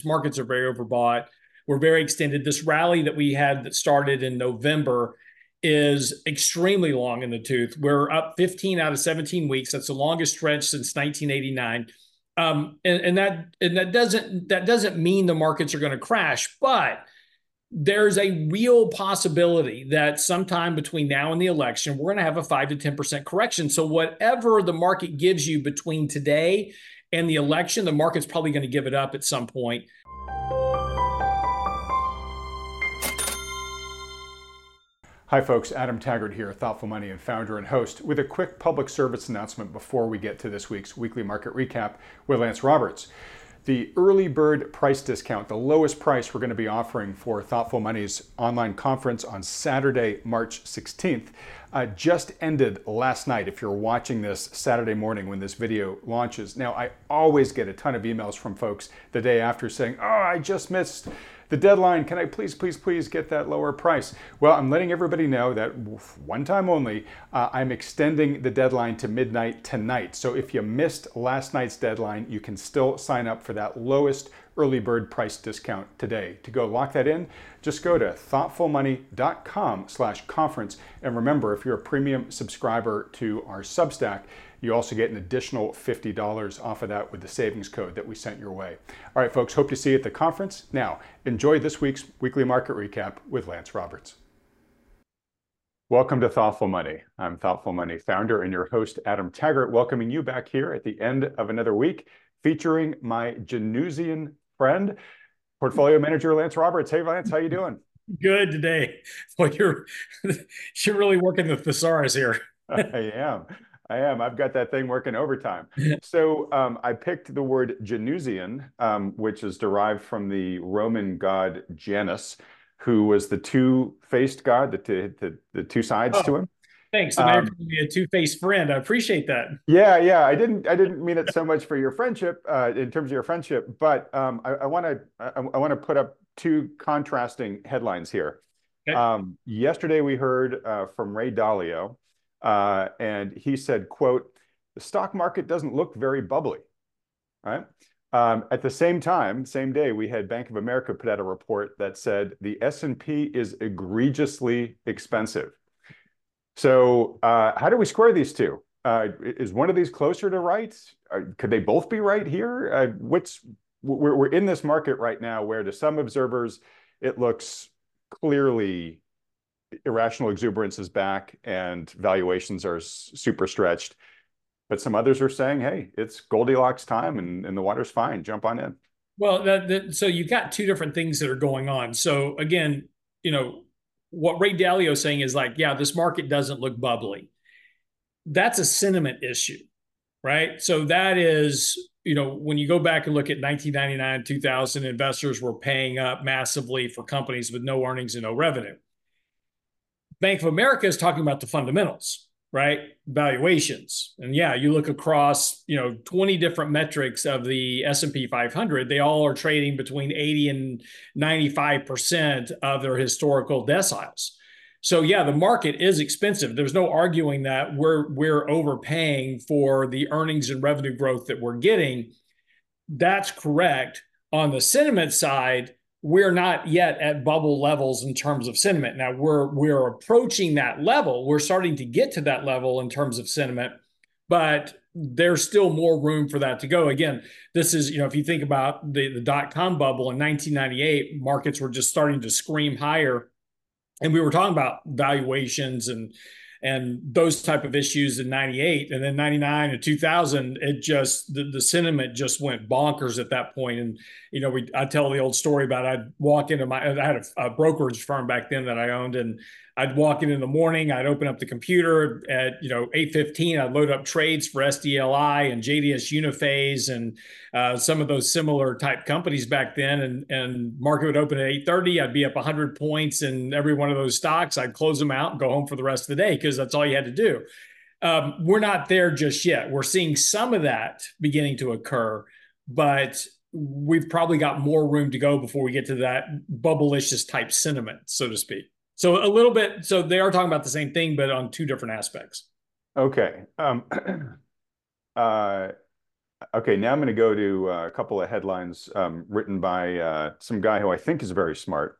Markets are very overbought. We're very extended. This rally that we had that started in November is extremely long in the tooth. We're up 15 out of 17 weeks. That's the longest stretch since 1989. That doesn't mean the markets are going to crash, but there's a real possibility that sometime between now and the election, we're going to have a 5 to 10% correction. So whatever the market gives you between today and the election, the market's probably going to give it up at some point. Hi folks, Adam Taggart here, Thoughtful Money and founder and host, with a quick public service announcement before we get to this week's weekly market recap with Lance Roberts. The early bird price discount, the lowest price we're going to be offering for Thoughtful Money's online conference on Saturday, March 16th, just ended last night if you're watching this Saturday morning when this video launches. Now, I always get a ton of emails from folks the day after saying, oh, I just missed the deadline. Can I please get that lower price? Well, I'm letting everybody know that one time only, I'm extending the deadline to midnight tonight. So if you missed last night's deadline, you can still sign up for that lowest early bird price discount today. To go lock that in, just go to thoughtfulmoney.com/conference. And remember, if you're a premium subscriber to our Substack, you also get an additional $50 off of that with the savings code that we sent your way. All right, folks, hope to see you at the conference. Now, enjoy this week's weekly market recap with Lance Roberts. Welcome to Thoughtful Money. I'm Thoughtful Money founder and your host, Adam Taggart, welcoming you back here at the end of another week, featuring my Janussian friend, portfolio manager Lance Roberts. Hey, Lance, how you doing? Good today. Well, you're really working the thesaurus here. I am. I've got that thing working overtime. So I picked the word Janusian, which is derived from the Roman god Janus, who was the two-faced god, the two sides to him. Thanks. So you're calling me a two-faced friend. I appreciate that. Yeah. I didn't mean it so much for your friendship, in terms of your friendship, but I want to put up two contrasting headlines here. Okay. Yesterday we heard from Ray Dalio. And he said, quote, the stock market doesn't look very bubbly, right? At the same time, same day, we had Bank of America put out a report that said the S&P is egregiously expensive. So how do we square these two? Is one of these closer to right? Could they both be right here? We're in this market right now where to some observers, it looks clearly irrational exuberance is back and valuations are super stretched. But some others are saying, hey, it's Goldilocks time and the water's fine. Jump on in. Well, so you've got two different things that are going on. So again, what Ray Dalio is saying is like, yeah, this market doesn't look bubbly. That's a sentiment issue, right? So that is, when you go back and look at 1999, 2000, investors were paying up massively for companies with no earnings and no revenue. Bank of America is talking about the fundamentals, right? Valuations. And yeah, you look across, 20 different metrics of the S&P 500, they all are trading between 80 and 95% of their historical deciles. So yeah, the market is expensive. There's no arguing that we're overpaying for the earnings and revenue growth that we're getting. That's correct. On the sentiment side, we're not yet at bubble levels in terms of sentiment. Now we're approaching that level. We're starting to get to that level in terms of sentiment, but there's still more room for that to go. Again, this is, if you think about the dot-com bubble in 1998, markets were just starting to scream higher. And we were talking about valuations and those type of issues in 98, and then 99 and 2000, it just, the sentiment just went bonkers at that point. And, I tell the old story about I'd walk into I had a brokerage firm back then that I owned, and I'd walk in the morning, I'd open up the computer at, 8:15, I'd load up trades for SDLI and JDS Uniphase and some of those similar type companies back then. And market would open at 8:30, I'd be up 100 points in every one of those stocks. I'd close them out and go home for the rest of the day because that's all you had to do. We're not there just yet. We're seeing some of that beginning to occur, but we've probably got more room to go before we get to that bubblicious type sentiment, so to speak. So a little bit, so they are talking about the same thing, but on two different aspects. Okay. Okay, now I'm going to go to a couple of headlines written by some guy who I think is very smart.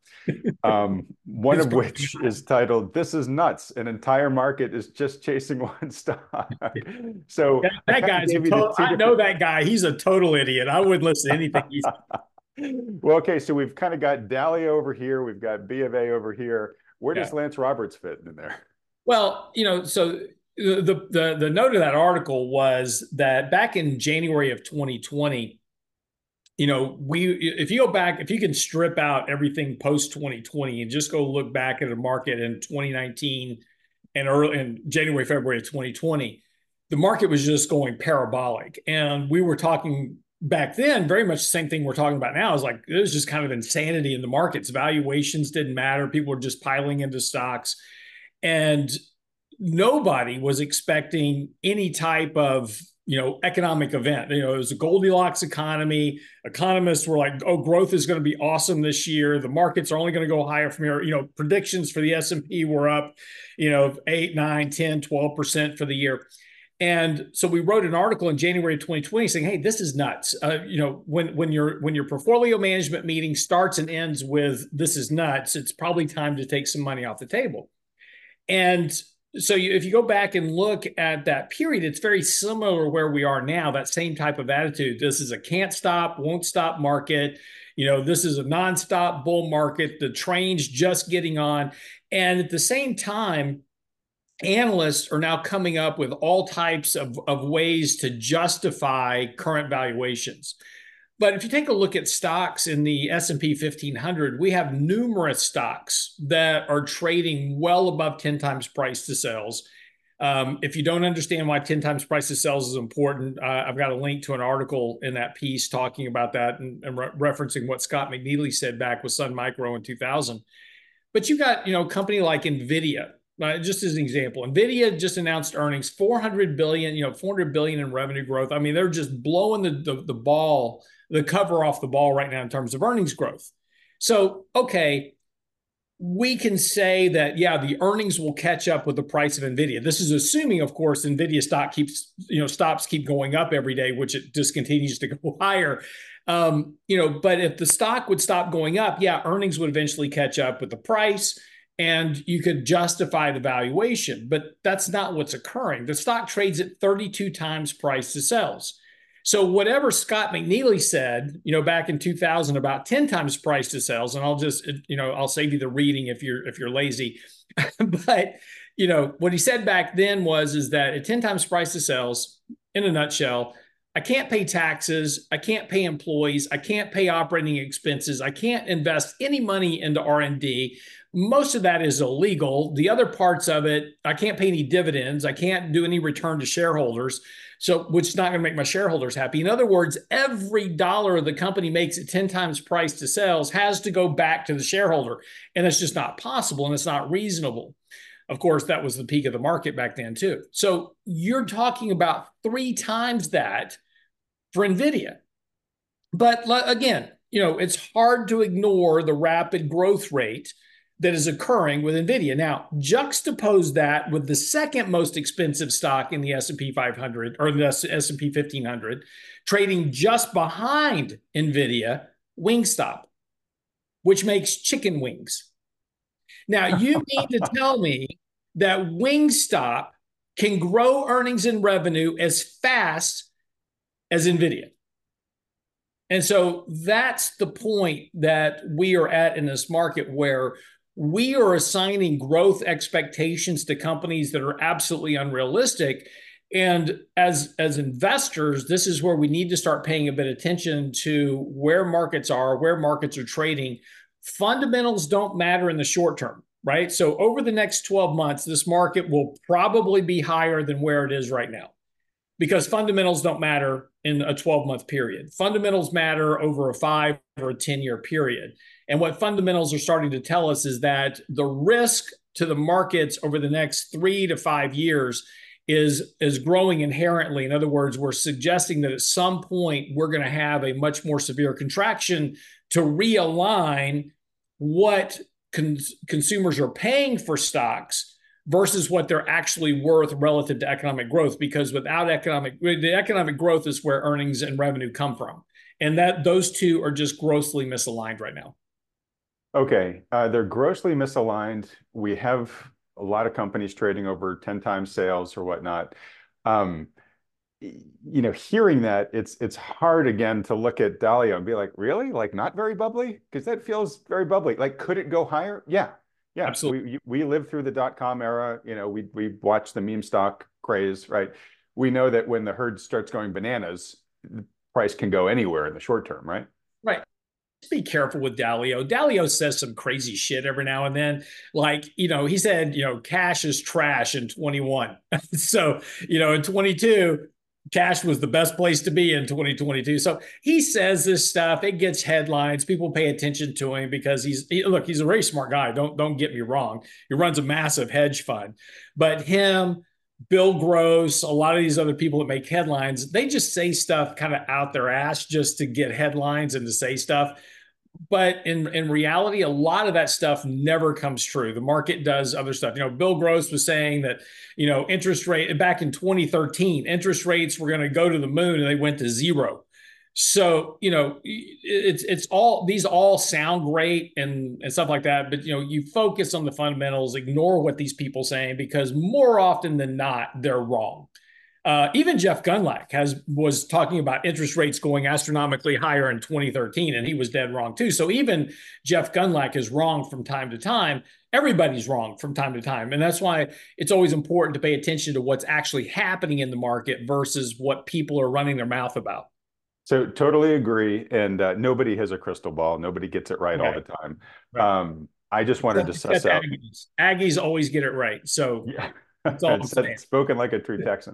One It's of which is titled, "This is Nuts. An entire market is just chasing one stock." So I that kind of guy's a gave you the total. two I know different. that guy. He's a total idiot. I wouldn't listen to anything he's. Well, okay, so we've kind of got Dali over here, we've got B of A over here. Where does Yeah. Lance Roberts fit in there? Well, so the note of that article was that back in January of 2020, we if you go back, if you can strip out everything post 2020 and just go look back at the market in 2019 and early in January, February of 2020, the market was just going parabolic. And we were talking back then very much the same thing we're talking about now, is like it was just kind of insanity in the markets. Valuations didn't matter. People were just piling into stocks. And nobody was expecting any type of economic event. It was a Goldilocks economy. Economists were like, oh, growth is going to be awesome this year. The markets are only going to go higher from here. Predictions for the S&P were up 8, 9, 10, 12% for the year. And so we wrote an article in January of 2020 saying, hey, this is nuts. When your portfolio management meeting starts and ends with this is nuts, it's probably time to take some money off the table. And so if you go back and look at that period, it's very similar to where we are now, that same type of attitude. This is a can't stop, won't stop market. This is a nonstop bull market. The train's just getting on. And at the same time, analysts are now coming up with all types of ways to justify current valuations. But if you take a look at stocks in the S&P 1500, we have numerous stocks that are trading well above 10 times price to sales. If you don't understand why 10 times price to sales is important, I've got a link to an article in that piece talking about that and referencing what Scott McNealy said back with Sun Micro in 2000. But you got, a company like NVIDIA. Just as an example, NVIDIA just announced earnings, 400 billion, 400 billion in revenue growth. I mean, they're just blowing the cover off the ball right now in terms of earnings growth. So, okay, we can say that, yeah, the earnings will catch up with the price of NVIDIA. This is assuming, of course, NVIDIA stock stocks keep going up every day, which it just continues to go higher. But if the stock would stop going up, yeah, earnings would eventually catch up with the price and you could justify the valuation. But that's not what's occurring. The stock trades at 32 times price to sales. So whatever Scott McNealy said, back in 2000 about 10 times price to sales, and I'll save you the reading if you're lazy. But, what he said back then is that at 10 times price to sales, in a nutshell, I can't pay taxes, I can't pay employees, I can't pay operating expenses, I can't invest any money into R&D. Most of that is illegal. The other parts of it, I can't pay any dividends, I can't do any return to shareholders, which is not going to make my shareholders happy. In other words, every dollar the company makes at 10 times price to sales has to go back to the shareholder. And it's just not possible and it's not reasonable. Of course, that was the peak of the market back then too. So you're talking about 3 times that for NVIDIA. But again, it's hard to ignore the rapid growth rate that is occurring with NVIDIA. Now, juxtapose that with the second most expensive stock in the S&P 500 or the S&P 1500, trading just behind NVIDIA, Wingstop, which makes chicken wings. Now, you mean to tell me that Wingstop can grow earnings and revenue as fast as NVIDIA? And so that's the point that we are at in this market, where we are assigning growth expectations to companies that are absolutely unrealistic. And as investors, this is where we need to start paying a bit of attention to where markets are, where markets are trading. Fundamentals don't matter in the short term, right? So over the next 12 months, this market will probably be higher than where it is right now, because fundamentals don't matter in a 12-month period. Fundamentals matter over a 5 or a 10-year period. And what fundamentals are starting to tell us is that the risk to the markets over the next 3 to 5 years is growing inherently. In other words, we're suggesting that at some point we're going to have a much more severe contraction to realign what consumers are paying for stocks versus what they're actually worth relative to economic growth. Because without the economic growth is where earnings and revenue come from. And that those two are just grossly misaligned right now. Okay, they're grossly misaligned. We have a lot of companies trading over 10 times sales or whatnot. Hearing that, it's hard again to look at Dalio and be like, really? Like not very bubbly? Because that feels very bubbly. Like, could it go higher? Yeah. Absolutely. We lived through the dot-com era. We watched the meme stock craze, right? We know that when the herd starts going bananas, the price can go anywhere in the short term, right? Right. Be careful with Dalio. Dalio says some crazy shit every now and then. Like, he said, cash is trash in 21. So, in 22, cash was the best place to be in 2022. So he says this stuff. It gets headlines. People pay attention to him because he's a very smart guy. Don't get me wrong. He runs a massive hedge fund, but him, Bill Gross, a lot of these other people that make headlines, they just say stuff kind of out their ass just to get headlines and to say stuff. But in reality, a lot of that stuff never comes true. The market does other stuff. Bill Gross was saying that, interest rate back in 2013, interest rates were going to go to the moon and they went to zero. So, it's all, these all sound great and stuff like that. But, you focus on the fundamentals, ignore what these people saying, because more often than not, they're wrong. Even Jeff Gundlach was talking about interest rates going astronomically higher in 2013, and he was dead wrong too. So even Jeff Gundlach is wrong from time to time. Everybody's wrong from time to time. And that's why it's always important to pay attention to what's actually happening in the market versus what people are running their mouth about. So totally agree. And nobody has a crystal ball. Nobody gets it right all the time. Right. I just wanted to suss out. Aggies always get it right. So yeah, it's spoken like a true Texan.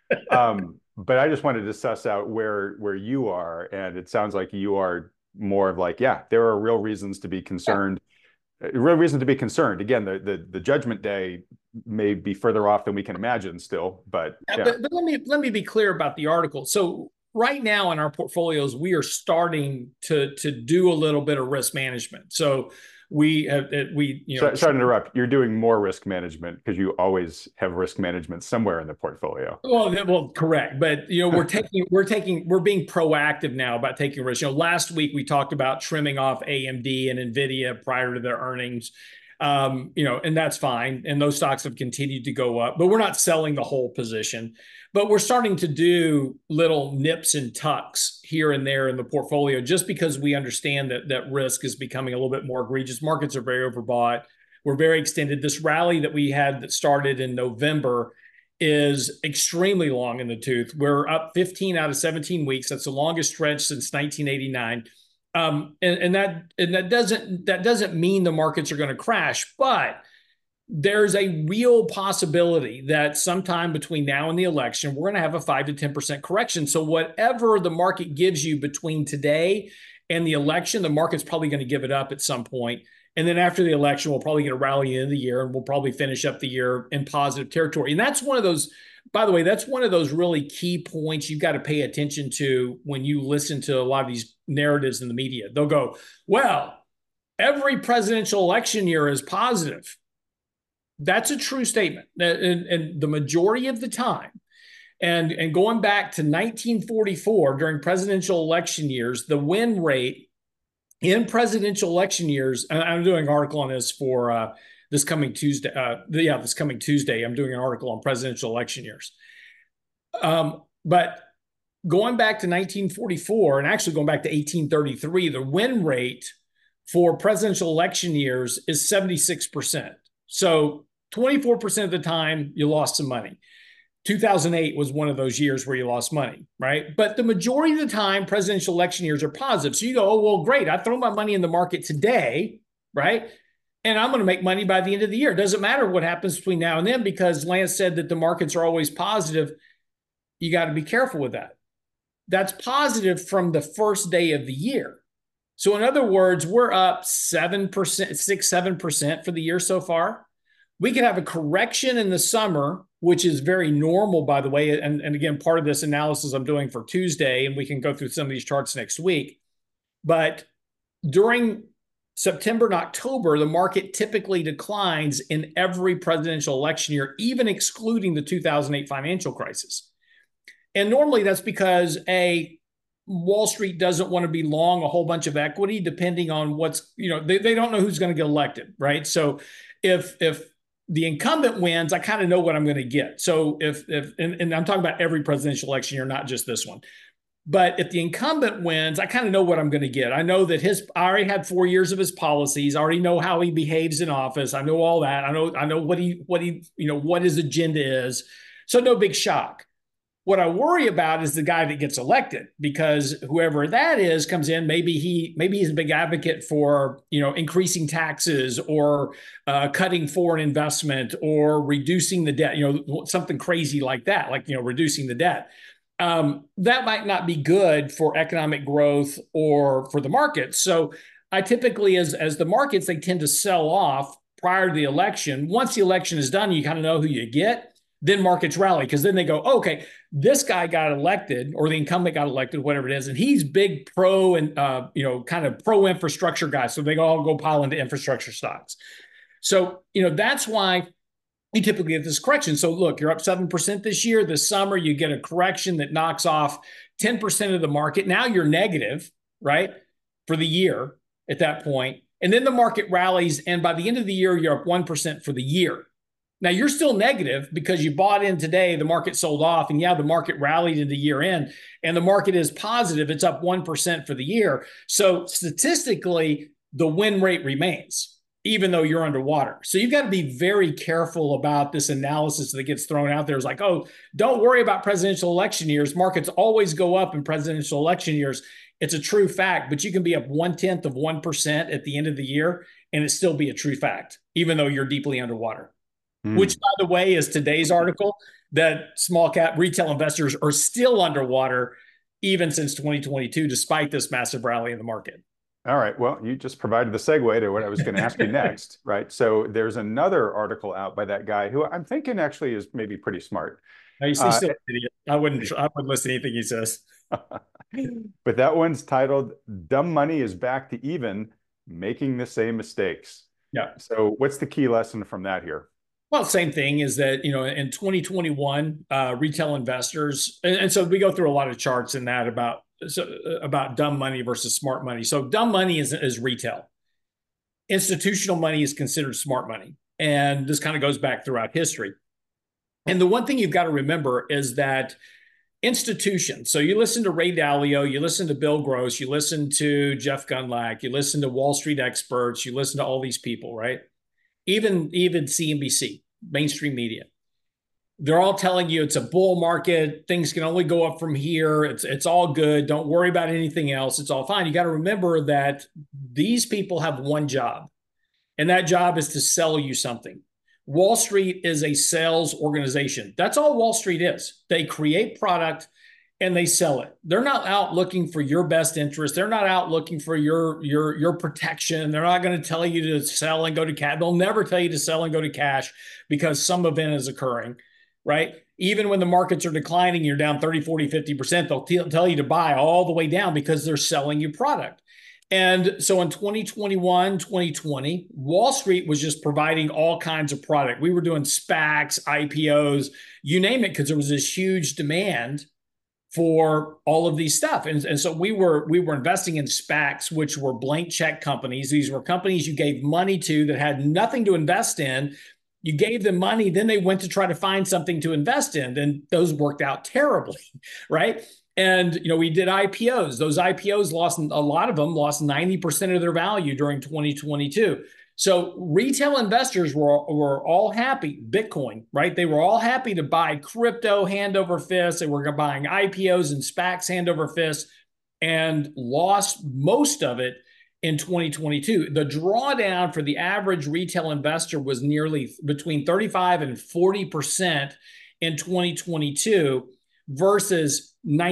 But I just wanted to suss out where you are, and it sounds like you are more of like, yeah, there are real reasons to be concerned. Real reason to be concerned. Again, the judgment day may be further off than we can imagine still, but yeah. But let me be clear about the article. So right now in our portfolios, we are starting to do a little bit of risk management. So sorry to interrupt. You're doing more risk management because you always have risk management somewhere in the portfolio. Well, correct. But we're being proactive now about taking risk. Last week we talked about trimming off AMD and Nvidia prior to their earnings. And that's fine. And those stocks have continued to go up, but we're not selling the whole position. But we're starting to do little nips and tucks here and there in the portfolio, just because we understand that risk is becoming a little bit more egregious. Markets are very overbought. We're very extended. This rally that we had that started in November is extremely long in the tooth. We're up 15 out of 17 weeks. That's the longest stretch since 1989. And that doesn't mean the markets are going to crash, but there's a real possibility that sometime between now and the election, we're going to have a 5 to 10% correction. So whatever the market gives you between today and the election, the market's probably going to give it up at some point. And then after the election, we'll probably get a rally in the year, and we'll probably finish up the year in positive territory. And that's one of those, by the way, that's one of those really key points you've got to pay attention to when you listen to a lot of these narratives in the media. They'll go, well, every presidential election year is positive. That's a true statement. And the majority of the time, and going back to 1944 during presidential election years, the win rate in presidential election years, and I'm doing an article on this for this coming Tuesday. This coming Tuesday, I'm doing an article on presidential election years. But going back to 1944 and actually going back to 1833, the win rate for presidential election years is 76%. So 24% of the time you lost some money. 2008 was one of those years where you lost money, right? But the majority of the time, presidential election years are positive. So you go, oh, well, great. I throw my money in the market today, right? And I'm going to make money by the end of the year. It doesn't matter what happens between now and then, because Lance said that the markets are always positive. You got to be careful with that. That's positive from the first day of the year. So in other words, we're up 7%, 6-7% for the year so far. We could have a correction in the summer, which is very normal, by the way. And again, part of this analysis I'm doing for Tuesday, and we can go through some of these charts next week. But during September and October, the market typically declines in every presidential election year, even excluding the 2008 financial crisis. And normally that's because Wall Street doesn't want to be long a whole bunch of equity, depending on what's, they don't know who's going to get elected, right? So if the incumbent wins, I kind of know what I'm going to get. So and I'm talking about every presidential election year, not just this one. But if the incumbent wins, I kind of know what I'm going to get. I know that I already had 4 years of his policies. I already know how he behaves in office. I know all that. I know what his agenda is. So no big shock. What I worry about is the guy that gets elected, because whoever that is comes in, maybe he's a big advocate for, increasing taxes or cutting foreign investment or reducing the debt, something crazy like that, like, reducing the debt. That might not be good for economic growth or for the market. So I typically, as the markets, they tend to sell off prior to the election. Once the election is done, you kind of know who you get. Then markets rally, because then they go, oh, okay, this guy got elected, or the incumbent got elected, whatever it is, and he's big pro and kind of pro infrastructure guy. So they all go pile into infrastructure stocks. So that's why you typically get this correction. So look, you're up 7% this year. This summer, you get a correction that knocks off 10% of the market. Now you're negative, right, for the year at that point. And then the market rallies, and by the end of the year, you're up 1% for the year. Now, you're still negative because you bought in today, the market sold off, and the market rallied into year end, and the market is positive. It's up 1% for the year. So statistically, the win rate remains, even though you're underwater. So you've got to be very careful about this analysis that gets thrown out there. It's like, oh, don't worry about presidential election years. Markets always go up in presidential election years. It's a true fact, but you can be up 0.1% at the end of the year, and it still be a true fact, even though you're deeply underwater. Which, by the way, is today's article, that small cap retail investors are still underwater even since 2022, despite this massive rally in the market. All right. Well, you just provided the segue to what I was going to ask you next, right? So there's another article out by that guy who I'm thinking actually is maybe pretty smart. He's still an idiot. I wouldn't listen to anything he says. But that one's titled "Dumb Money is Back to Even, Making the Same Mistakes." Yeah. So what's the key lesson from that here? Well, same thing is that, in 2021, retail investors, and so we go through a lot of charts in that about dumb money versus smart money. So dumb money is retail. Institutional money is considered smart money. And this kind of goes back throughout history. And the one thing you've got to remember is that institutions, so you listen to Ray Dalio, you listen to Bill Gross, you listen to Jeff Gundlach, you listen to Wall Street experts, you listen to all these people, right? Even CNBC, mainstream media, they're all telling you it's a bull market. Things can only go up from here. It's all good. Don't worry about anything else. It's all fine. You got to remember that these people have one job, and that job is to sell you something. Wall Street is a sales organization. That's all Wall Street is. They create product and they sell it. They're not out looking for your best interest. They're not out looking for your protection. They're not going to tell you to sell and go to cash. They'll never tell you to sell and go to cash because some event is occurring, right? Even when the markets are declining, you're down 30, 40, 50%, they'll tell you to buy all the way down because they're selling you product. And so in 2021, 2020, Wall Street was just providing all kinds of product. We were doing SPACs, IPOs, you name it, because there was this huge demand for all of these stuff. And so we were investing in SPACs, which were blank check companies. These were companies you gave money to that had nothing to invest in. You gave them money, then they went to try to find something to invest in. And those worked out terribly, right? And we did IPOs. Those IPOs a lot of them lost 90% of their value during 2022. So retail investors were all happy, Bitcoin, right? They were all happy to buy crypto hand over fist. They were buying IPOs and SPACs hand over fist, and lost most of it in 2022. The drawdown for the average retail investor was nearly between 35 and 40% in 2022 versus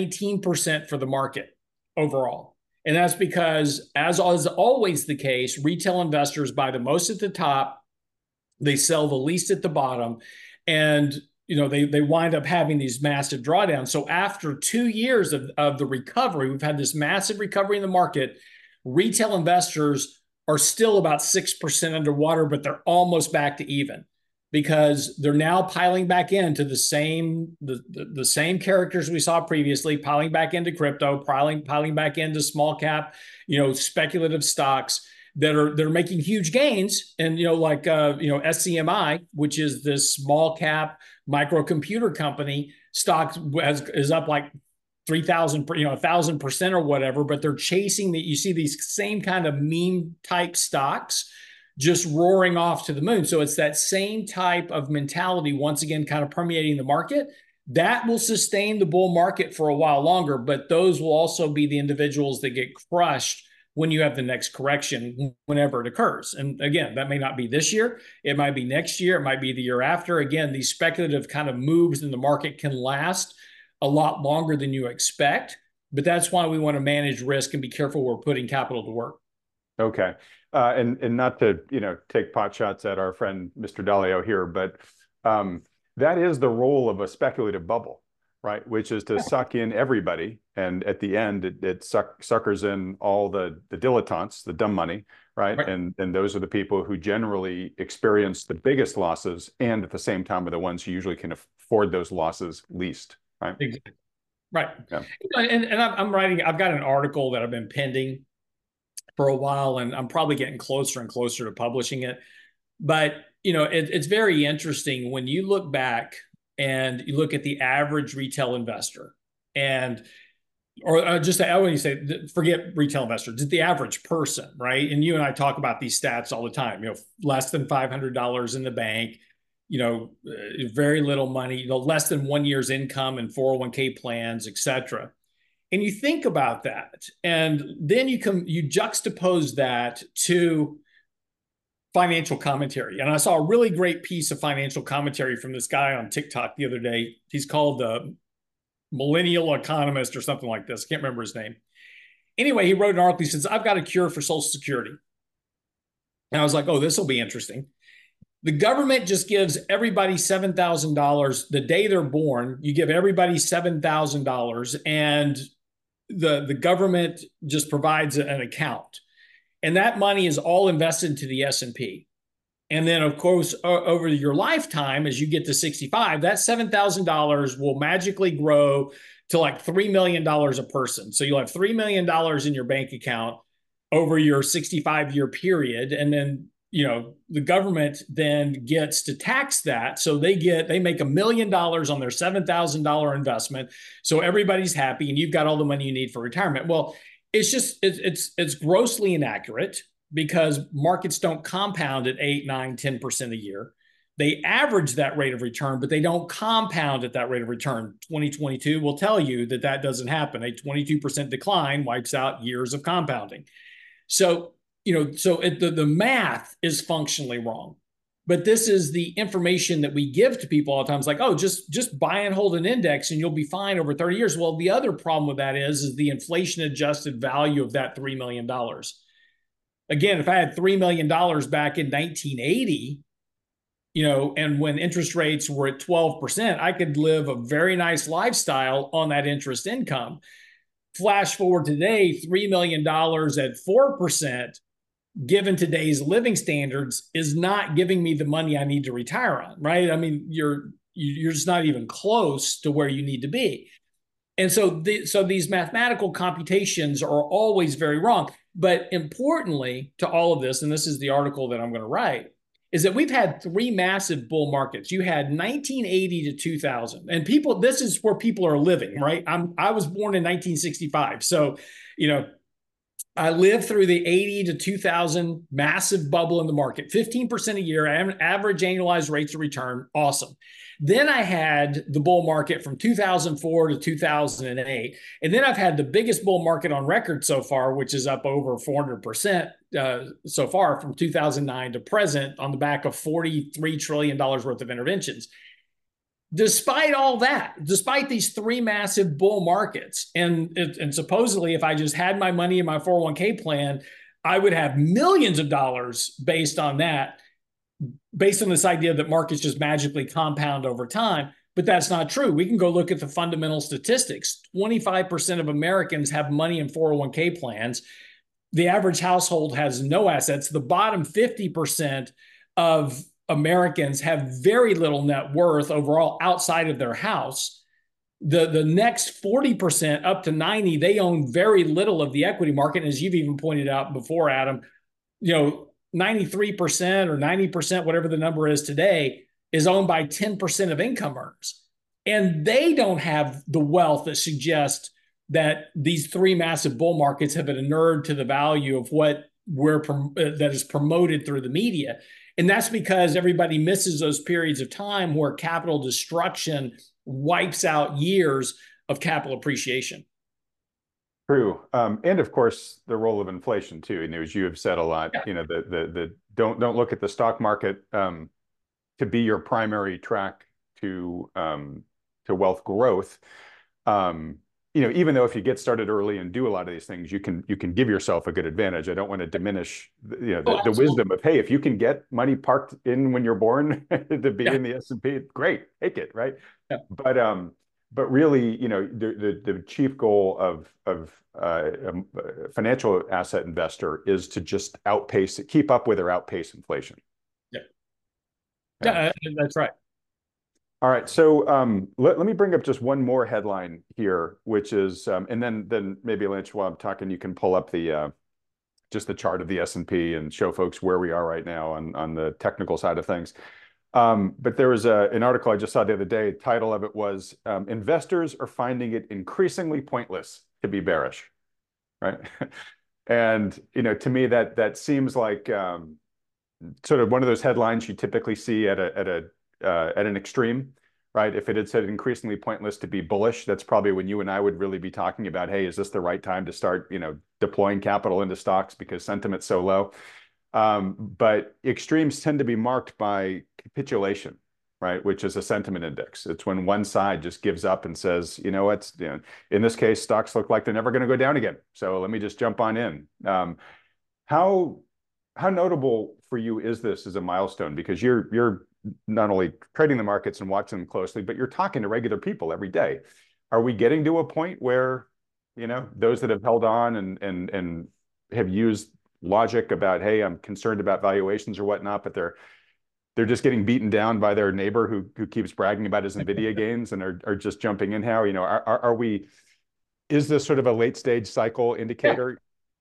19% for the market overall. And that's because, as is always the case, retail investors buy the most at the top, they sell the least at the bottom, and they wind up having these massive drawdowns. So after 2 years of the recovery, we've had this massive recovery in the market. Retail investors are still about 6% underwater, but they're almost back to even because they're now piling back into the same characters we saw previously, piling back into crypto, piling back into small cap, speculative stocks that are making huge gains. And like SCMI, which is this small cap microcomputer company, stock is up like 3,000, 1,000% or whatever, but they're chasing you see these same kind of meme type stocks just roaring off to the moon. So it's that same type of mentality, once again, kind of permeating the market that will sustain the bull market for a while longer. But those will also be the individuals that get crushed when you have the next correction, whenever it occurs. And again, that may not be this year. It might be next year. It might be the year after. Again, these speculative kind of moves in the market can last a lot longer than you expect. But that's why we want to manage risk and be careful we're putting capital to work. Okay. And not to, take pot shots at our friend, Mr. Dalio here, but that is the role of a speculative bubble, right? Which is to suck in everybody. And at the end, it suckers in all the dilettantes, the dumb money, right? And those are the people who generally experience the biggest losses and at the same time are the ones who usually can afford those losses least, right? Exactly. Right. Yeah. And I've got an article that I've been pending for a while, and I'm probably getting closer and closer to publishing it. But, it's very interesting when you look back and you look at the average retail investor or just when you say, forget retail investor, just the average person, right? And you and I talk about these stats all the time, less than $500 in the bank, very little money, less than 1 year's income in 401k plans, et cetera. And you think about that, and then you juxtapose that to financial commentary. And I saw a really great piece of financial commentary from this guy on TikTok the other day. He's called the Millennial Economist or something like this. I can't remember his name. Anyway, he wrote an article. He says, "I've got a cure for Social Security." And I was like, oh, this will be interesting. The government just gives everybody $7,000 the day they're born. You give everybody $7,000 and the government just provides an account. And that money is all invested into the S&P. And then, of course, over your lifetime, as you get to 65, that $7,000 will magically grow to like $3 million a person. So you'll have $3 million in your bank account over your 65-year period. And then, the government then gets to tax that. So they make $1 million on their $7,000 investment. So everybody's happy and you've got all the money you need for retirement. Well, it's grossly inaccurate because markets don't compound at 8, 9, 10% a year. They average that rate of return, but they don't compound at that rate of return. 2022 will tell you that doesn't happen. A 22% decline wipes out years of compounding. So, the math is functionally wrong. But this is the information that we give to people all the time. It's like, oh, just buy and hold an index and you'll be fine over 30 years. Well, the other problem with that is the inflation adjusted value of that $3 million. Again, if I had $3 million back in 1980, and when interest rates were at 12%, I could live a very nice lifestyle on that interest income. Flash forward today, $3 million at 4%, given today's living standards, is not giving me the money I need to retire on, right? I mean, you're just not even close to where you need to be. And so these mathematical computations are always very wrong. But importantly to all of this, and this is the article that I'm going to write, is that we've had 3 massive bull markets. You had 1980 to 2000, and this is where people are living, right? I was born in 1965. So, I lived through the 80 to 2000 massive bubble in the market, 15% a year, average annualized rates of return. Awesome. Then I had the bull market from 2004 to 2008. And then I've had the biggest bull market on record so far, which is up over 400% so far from 2009 to present on the back of $43 trillion worth of interventions. Despite all that, despite these 3 massive bull markets, and supposedly if I just had my money in my 401k plan, I would have millions of dollars based on that, based on this idea that markets just magically compound over time. But that's not true. We can go look at the fundamental statistics. 25% of Americans have money in 401k plans. the average household has no assets. The bottom 50% of Americans have very little net worth overall outside of their house. The next 40% up to 90, they own very little of the equity market. And as you've even pointed out before, Adam, 93% or 90%, whatever the number is today, is owned by 10% of income earners. And they don't have the wealth that suggests that these three massive bull markets have been inured to the value of what that is promoted through the media. And that's because everybody misses those periods of time where capital destruction wipes out years of capital appreciation. True. And of course, the role of inflation too. And as you have said a lot, don't look at the stock market to be your primary track to wealth growth. Even though if you get started early and do a lot of these things, you can give yourself a good advantage. I don't want to diminish the wisdom of, hey, if you can get money parked in when you're born to be in the S&P, great, take it, right? Yeah. But really, the chief goal of a financial asset investor is to just keep up with or outpace inflation. Yeah, that's right. All right, so let me bring up just one more headline here, which is, and then maybe Lynch, while I'm talking, you can pull up just the chart of the S&P and show folks where we are right now on the technical side of things. But there was an article I just saw the other day. The title of it was "Investors are finding it increasingly pointless to be bearish," right? And to me that seems like sort of one of those headlines you typically see at an extreme, right? If it had said increasingly pointless to be bullish, that's probably when you and I would really be talking about, hey, is this the right time to start, deploying capital into stocks because sentiment's so low? But extremes tend to be marked by capitulation, right? Which is a sentiment index. It's when one side just gives up and says, in this case, stocks look like they're never going to go down again. So let me just jump on in. How notable for you is this as a milestone? Because you're not only trading the markets and watching them closely, but you're talking to regular people every day. Are we getting to a point where, those that have held on and have used logic about, hey, I'm concerned about valuations or whatnot, but they're just getting beaten down by their neighbor who keeps bragging about his NVIDIA gains and are just jumping in? How, is this sort of a late stage cycle indicator?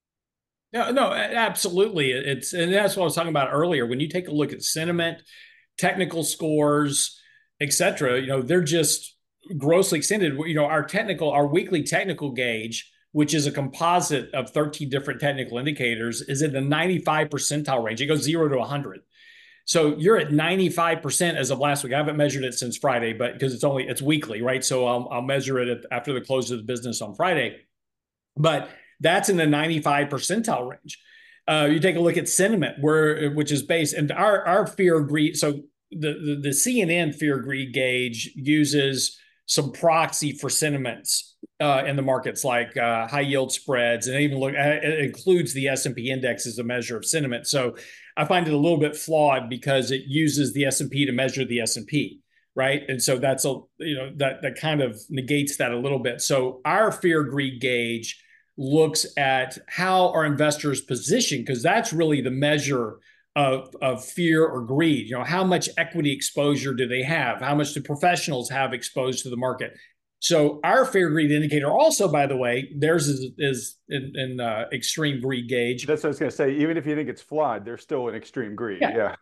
No, absolutely. And that's what I was talking about earlier. When you take a look at sentiment, technical scores, et cetera, they're just grossly extended. Our weekly technical gauge, which is a composite of 13 different technical indicators, is in the 95 percentile range. It goes 0 to 100. So you're at 95% as of last week. I haven't measured it since Friday, but because it's weekly, right? So I'll measure it after the close of the business on Friday. But that's in the 95 percentile range. You take a look at sentiment, which is based, and our fear greed. So the CNN fear greed gauge uses some proxy for sentiments in the markets, like high yield spreads, and it includes the S&P index as a measure of sentiment. So I find it a little bit flawed because it uses the S&P to measure the S&P, right? And so that's that kind of negates that a little bit. So our fear greed gauge looks at how are investors positioned, because that's really the measure of fear or greed. How much equity exposure do they have? How much do professionals have exposed to the market? So our fear greed indicator also, by the way, theirs is in extreme greed gauge. That's what I was going to say. Even if you think it's flawed, there's still an extreme greed. Yeah.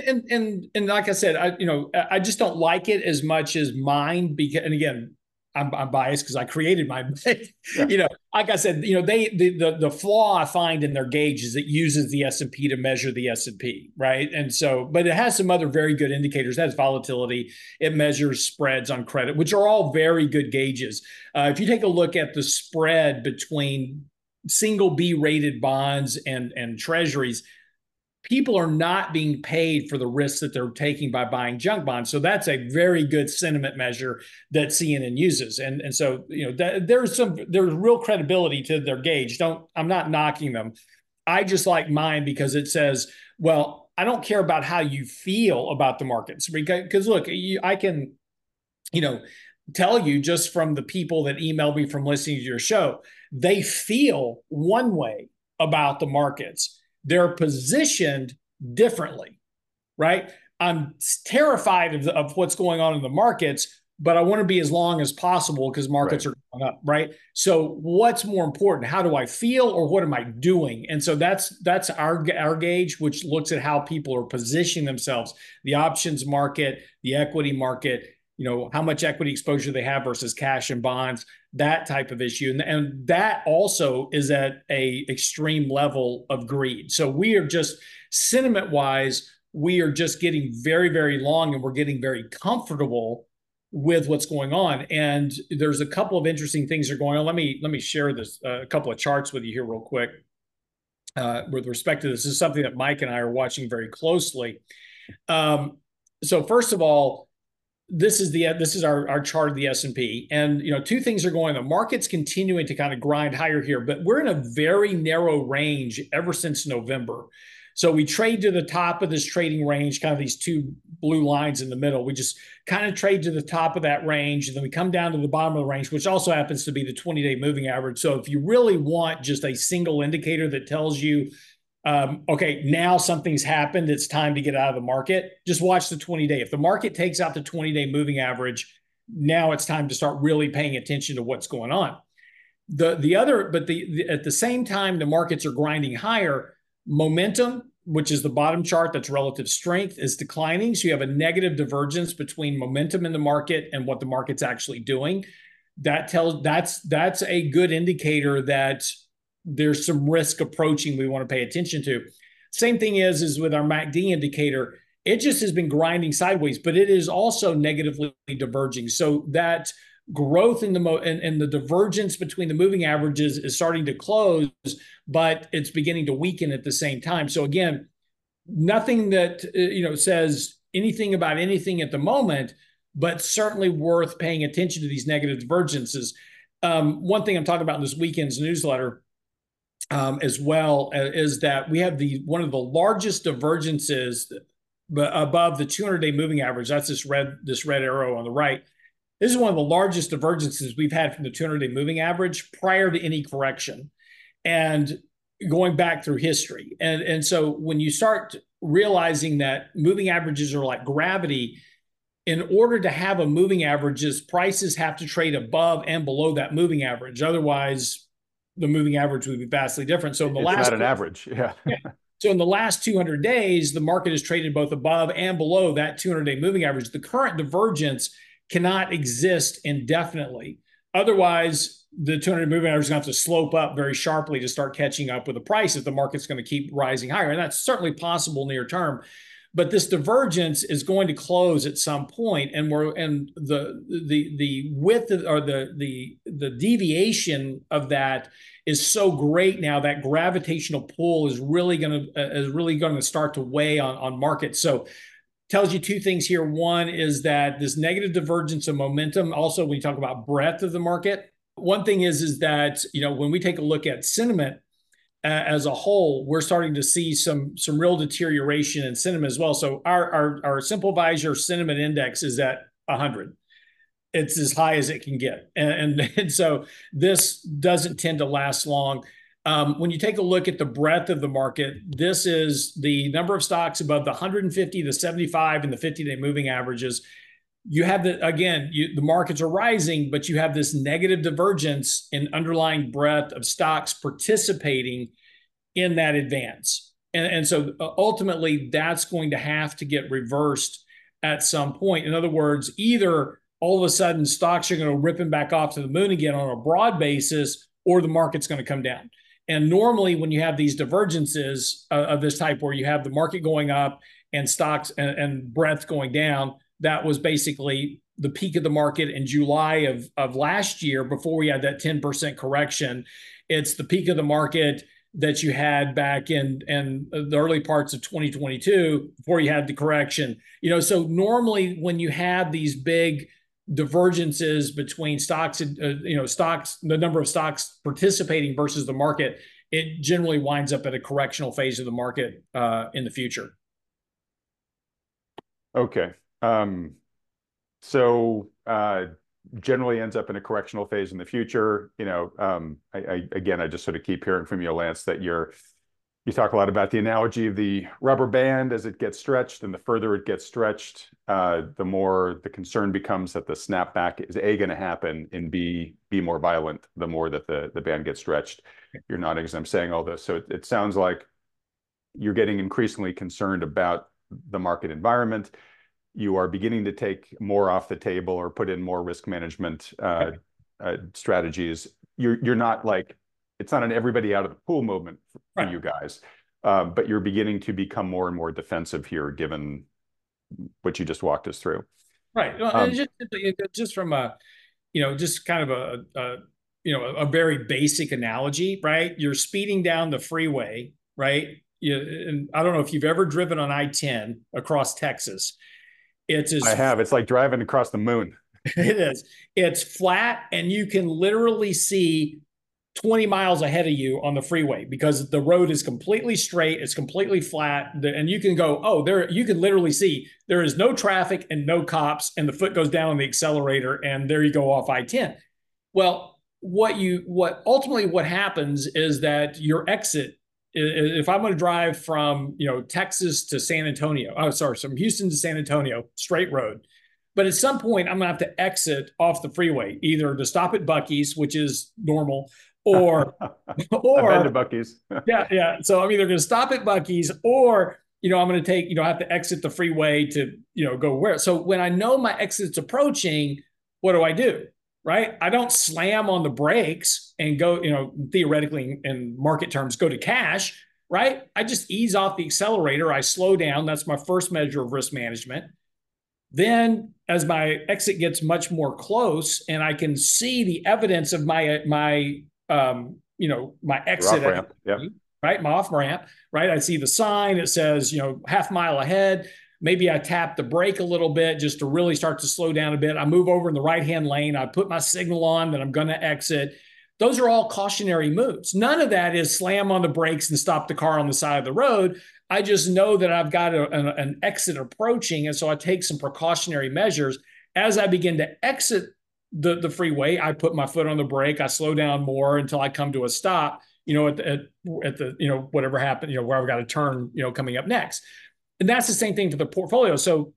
And like I said, I just don't like it as much as mine, because, and again, I'm biased because I created mine. Like I said, the flaw I find in their gauge is it uses the S&P to measure the S&P, right? And so, but it has some other very good indicators. That's volatility. It measures spreads on credit, which are all very good gauges. If you take a look at the spread between single B rated bonds and treasuries, people are not being paid for the risks that they're taking by buying junk bonds. So that's a very good sentiment measure that CNN uses. And so, there's real credibility to their gauge. I'm not knocking them. I just like mine because it says, well, I don't care about how you feel about the markets, because look, I can, tell you just from the people that email me from listening to your show, they feel one way about the markets. They're positioned differently, right? I'm terrified of what's going on in the markets, but I want to be as long as possible because markets are going up, right? So what's more important? How do I feel, or what am I doing? And so that's our gauge, which looks at how people are positioning themselves, the options market, the equity market, how much equity exposure they have versus cash and bonds, that type of issue. And that also is at a extreme level of greed. So we are just sentiment wise, we are just getting very, very long, and we're getting very comfortable with what's going on. And there's a couple of interesting things that are going on. Let me share this a couple of charts with you here real quick with respect to this. This is something that Mike and I are watching very closely. So first of all, this is our chart of the S&P, and two things are going on. The market's continuing to kind of grind higher here, but we're in a very narrow range ever since November. So we trade to the top of this trading range, kind of these two blue lines in the middle. We just kind of trade to the top of that range, and then we come down to the bottom of the range, which also happens to be the 20-day moving average. So if you really want just a single indicator that tells you, okay, now something's happened, it's time to get out of the market, just watch the 20-day. If the market takes out the 20-day moving average, now it's time to start really paying attention to what's going on. At the same time, the markets are grinding higher. Momentum, which is the bottom chart, that's relative strength, is declining. So you have a negative divergence between momentum in the market and what the market's actually doing. That's a good indicator that there's some risk approaching we want to pay attention to. Same thing is with our MACD indicator. It just has been grinding sideways, but it is also negatively diverging. So that growth in the divergence between the moving averages is starting to close, but it's beginning to weaken at the same time. So again, nothing that says anything about anything at the moment, but certainly worth paying attention to these negative divergences. One thing I'm talking about in this weekend's newsletter as well is that we have one of the largest divergences above the 200-day moving average. That's this red arrow on the right. This is one of the largest divergences we've had from the 200-day moving average prior to any correction, and going back through history. And so when you start realizing that moving averages are like gravity, in order to have a moving averages, prices have to trade above and below that moving average. Otherwise, the moving average would be vastly different. So it's not an average. Yeah. So in the last 200 days, the market has traded both above and below that 200-day moving average. The current divergence cannot exist indefinitely. Otherwise, the 200 moving average is going to have to slope up very sharply to start catching up with the price if the market's going to keep rising higher. And that's certainly possible near term. But this divergence is going to close at some point, and the width or the deviation of that is so great now that gravitational pull is really going to start to weigh on markets. So tells you two things here. One is that this negative divergence of momentum. Also, when you talk about breadth of the market, one thing is that when we take a look at sentiment as a whole, we're starting to see some real deterioration in sentiment as well. So our Simple Visor sentiment index is at 100. It's as high as it can get, and so this doesn't tend to last long. When you take a look at the breadth of the market, this is the number of stocks above the 150, the 75, and the 50-day moving averages. You have the markets are rising, but you have this negative divergence in underlying breadth of stocks participating in that advance. And so ultimately, that's going to have to get reversed at some point. In other words, either all of a sudden stocks are going to rip them back off to the moon again on a broad basis, or the market's going to come down. And normally when you have these divergences of this type, where you have the market going up and stocks and breadth going down, that was basically the peak of the market in July of last year before we had that 10% correction. It's the peak of the market that you had back in the early parts of 2022 before you had the correction. So normally when you have these big divergences between stocks and the number of stocks participating versus the market, it generally winds up at a correctional phase of the market in the future. Okay. So generally ends up in a correctional phase in the future. I just sort of keep hearing from you, Lance, that you talk a lot about the analogy of the rubber band as it gets stretched, and the further it gets stretched, the more the concern becomes that the snapback is A, going to happen, and B, be more violent the more that the band gets stretched. You're nodding as I'm saying all this. So it sounds like you're getting increasingly concerned about the market environment. You are beginning to take more off the table or put in more risk management strategies. You're not like, it's not an everybody out of the pool movement for you guys, but you're beginning to become more and more defensive here, given what you just walked us through. Right. Well, just from a, just kind of a very basic analogy, right? You're speeding down the freeway, right? And I don't know if you've ever driven on I-10 across Texas. I have. It's like driving across the moon. It is. It's flat, and you can literally see 20 miles ahead of you on the freeway because the road is completely straight. It's completely flat. And you can go, oh, there, you can literally see there is no traffic and no cops, and the foot goes down on the accelerator, and there you go off I-10. Well, ultimately what happens is that your exit, if I'm going to drive from, Texas to San Antonio, from Houston to San Antonio, straight road. But at some point, I'm going to have to exit off the freeway, either to stop at Buc-ee's, which is normal, or I've been to Buc-ee's. yeah. So I'm either going to stop at Buc-ee's, or I'm going to have to exit the freeway to go where. So when I know my exit's approaching, what do? Right? I don't slam on the brakes and go, theoretically in market terms, go to cash. Right? I just ease off the accelerator. I slow down. That's my first measure of risk management. Then, as my exit gets much more close, and I can see the evidence of my exit ramp, right, my off ramp, right. I see the sign. It says, half mile ahead. Maybe I tap the brake a little bit just to really start to slow down a bit. I move over in the right-hand lane. I put my signal on that I'm going to exit. Those are all cautionary moves. None of that is slam on the brakes and stop the car on the side of the road. I just know that I've got an exit approaching, and so I take some precautionary measures. As I begin to exit the freeway, I put my foot on the brake. I slow down more until I come to a stop, at the whatever happened, where I've got to turn, coming up next. And that's the same thing for the portfolio. So,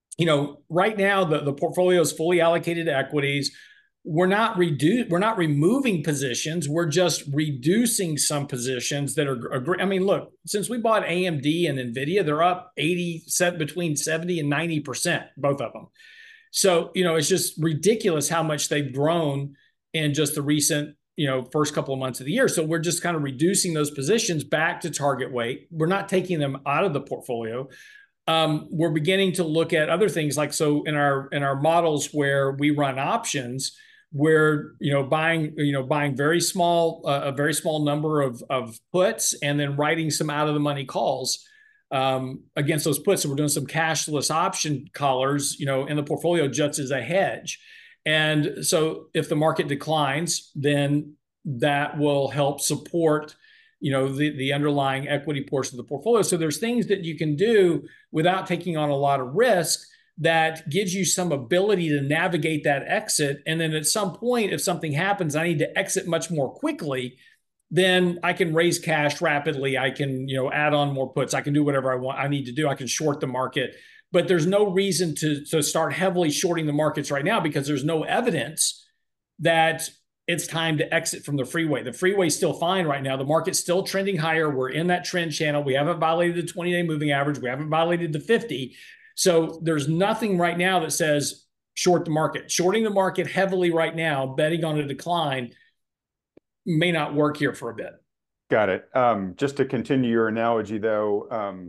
right now the portfolio is fully allocated to equities. We're not removing positions. We're just reducing some positions that are. I mean, look, since we bought AMD and Nvidia, they're up between 70 and 90%, both of them. So, it's just ridiculous how much they've grown in just the recent, first couple of months of the year. So we're just kind of reducing those positions back to target weight. We're not taking them out of the portfolio. We're beginning to look at other things like, so in our models where we run options, we're buying very small a very small number of puts, and then writing some out of the money calls against those puts. So we're doing some cashless option collars in the portfolio just as a hedge. And so if the market declines, then that will help support the underlying equity portion of the portfolio. So there's things that you can do without taking on a lot of risk that gives you some ability to navigate that exit. And then at some point, if something happens, I need to exit much more quickly, then I can raise cash rapidly. I can, add on more puts. I can do whatever I need to do. I can short the market, but there's no reason to start heavily shorting the markets right now, because there's no evidence that it's time to exit from the freeway. The freeway's still fine right now. The market's still trending higher. We're in that trend channel. We haven't violated the 20-day moving average. We haven't violated the 50. So there's nothing right now that says short the market. Shorting the market heavily right now, betting on a decline, may not work here for a bit. Got it. Just to continue your analogy, though,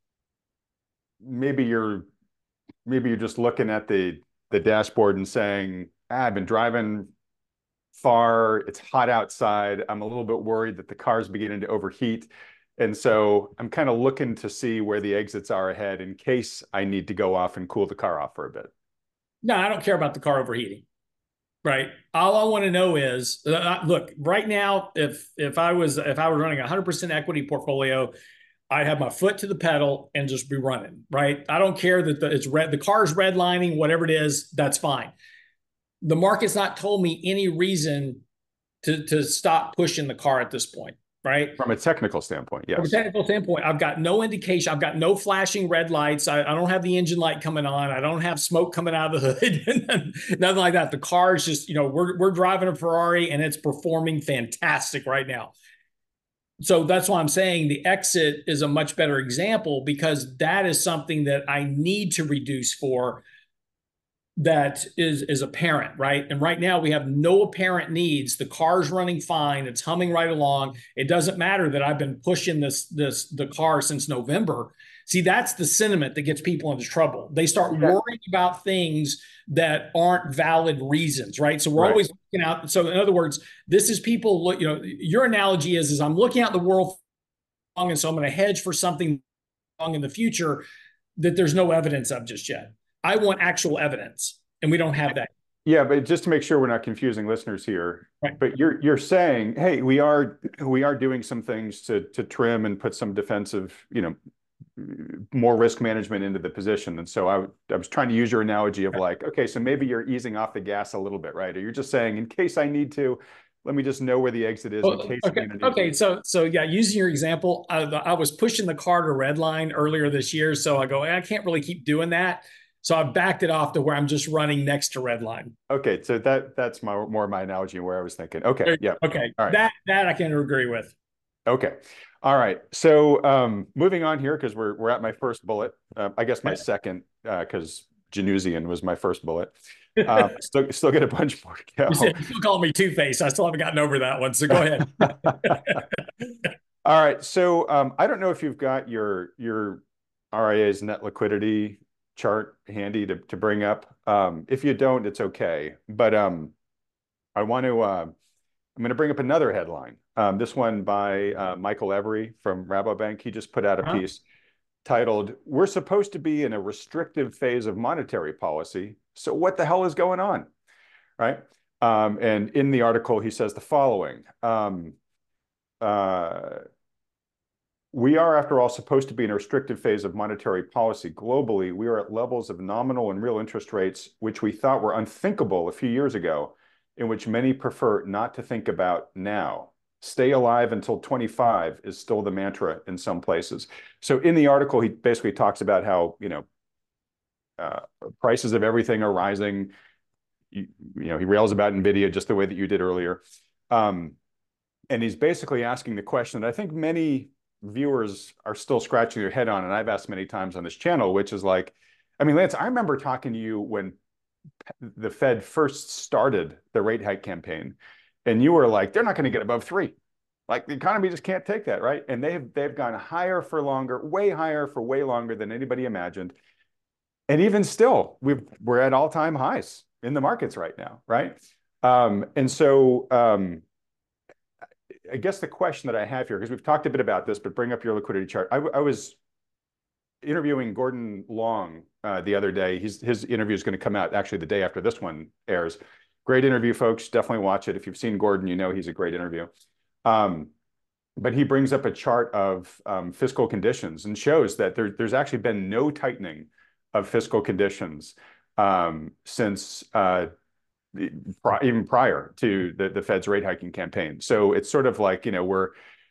maybe you're just looking at the dashboard and saying, I've been driving far. It's hot outside. I'm a little bit worried that the car's beginning to overheat. And so I'm kind of looking to see where the exits are ahead in case I need to go off and cool the car off for a bit. No, I don't care about the car overheating. Right. All I want to know is, look, right now, if I was running a 100% equity portfolio, I'd have my foot to the pedal and just be running. Right. I don't care that it's red, the car's redlining, whatever it is, that's fine. the market's not told me any reason to stop pushing the car at this point, right? From a technical standpoint, yes. From a technical standpoint, I've got no indication. I've got no flashing red lights. I don't have the engine light coming on. I don't have smoke coming out of the hood. Nothing like that. The car is just, we're driving a Ferrari and it's performing fantastic right now. So that's why I'm saying the exit is a much better example, because that is something that I need to reduce for, that is apparent, right? And right now we have no apparent needs. The car's running fine. It's humming right along. It doesn't matter that I've been pushing the car since November. See, that's the sentiment that gets people into trouble. They start worrying about things that aren't valid reasons, right? So we're always looking out. So in other words, this is people, your analogy is I'm looking out the world long, and so I'm going to hedge for something long in the future that there's no evidence of just yet. I want actual evidence, and we don't have that. Yeah, but just to make sure we're not confusing listeners here, but you're saying, hey, we are doing some things to trim and put some defensive, more risk management into the position. And so I was trying to use your analogy of like, okay, so maybe you're easing off the gas a little bit, right? Or you're just saying, in case I need to, let me just know where the exit is in case. Okay. So yeah, using your example, I was pushing the car to red line earlier this year. So I go, I can't really keep doing that. So I've backed it off to where I'm just running next to red line. Okay. So that's more my analogy where I was thinking. Okay. Yeah. Okay. All right. That I can agree with. Okay. All right. So moving on here, because we're at my first bullet. I guess my second, because Januzian was my first bullet. Still get a bunch more to go. You still call me Two-Face. I still haven't gotten over that one. So go ahead. All right. So I don't know if you've got your RIA's net liquidity chart handy to bring up. If you don't, it's okay. But I'm going to bring up another headline. This one by Michael Every from Rabobank. He just put out a piece titled, "We're supposed to be in a restrictive phase of monetary policy. So what the hell is going on?" Right? And in the article, he says the following. We are, after all, supposed to be in a restrictive phase of monetary policy globally. We are at levels of nominal and real interest rates, which we thought were unthinkable a few years ago, in which many prefer not to think about now. Stay alive until 25 is still the mantra in some places. So in the article, he basically talks about how, prices of everything are rising. He rails about NVIDIA just the way that you did earlier. And he's basically asking the question that I think many viewers are still scratching their head on, and I've asked many times on this channel, which is like, Lance, I remember talking to you when the Fed first started the rate hike campaign, and you were like, they're not going to get above 3. Like, the economy just can't take that, right? And they've gone higher for longer, way higher for way longer than anybody imagined. And even still, we're at all-time highs in the markets right now, right? And so I guess the question that I have here, because we've talked a bit about this, but bring up your liquidity chart. I was interviewing Gordon Long the other day. His interview is going to come out actually the day after this one airs. Great interview, folks. Definitely watch it. If you've seen Gordon, you know he's a great interview. But he brings up a chart of fiscal conditions and shows that there's actually been no tightening of fiscal conditions since even prior to the Fed's rate hiking campaign. So it's sort of like, we're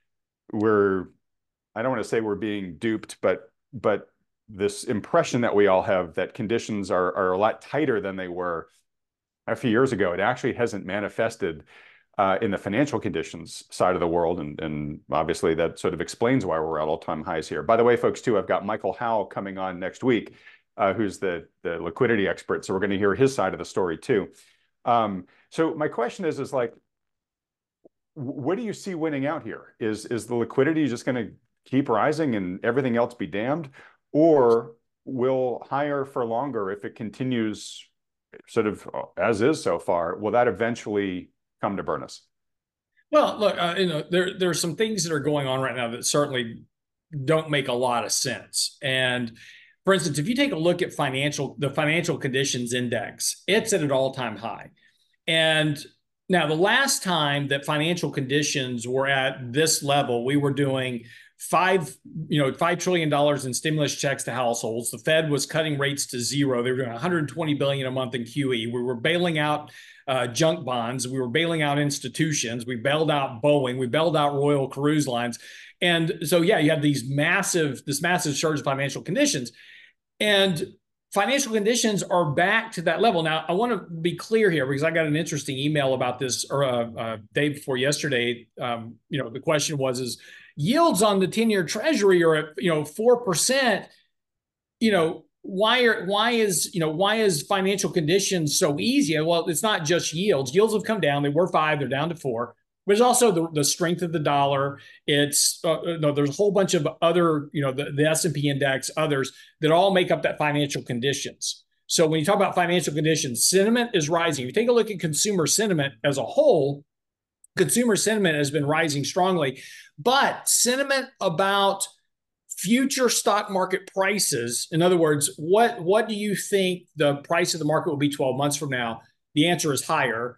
I don't want to say we're being duped, but this impression that we all have that conditions are a lot tighter than they were a few years ago. It actually hasn't manifested in the financial conditions side of the world. And obviously that sort of explains why we're at all-time highs here. By the way, folks, too, I've got Michael Howell coming on next week, who's the liquidity expert. So we're going to hear his side of the story too. So my question is like, what do you see winning out here? Is the liquidity just going to keep rising and everything else be damned? Or will higher for longer, if it continues sort of as is so far, will that eventually come to burn us? Well, look, there are some things that are going on right now that certainly don't make a lot of sense. And for instance, if you take a look at the financial conditions index, it's at an all-time high. And now the last time that financial conditions were at this level, we were doing $5 trillion in stimulus checks to households. The Fed was cutting rates to zero. They were doing 120 billion a month in QE. We were bailing out junk bonds. We were bailing out institutions. We bailed out Boeing. We bailed out Royal Cruise Lines. And so, yeah, you have this massive surge of financial conditions. And financial conditions are back to that level. Now, I want to be clear here because I got an interesting email about this day before yesterday. The question is yields on the 10-year Treasury are at 4%. Why is financial conditions so easy? Well, it's not just yields. Yields have come down. They were 5, they're down to 4. There's also the strength of the dollar. It's there's a whole bunch of other, the S&P index, others that all make up that financial conditions. So when you talk about financial conditions, sentiment is rising. If you take a look at consumer sentiment as a whole, consumer sentiment has been rising strongly, but sentiment about future stock market prices, in other words, what do you think the price of the market will be 12 months from now? The answer is higher.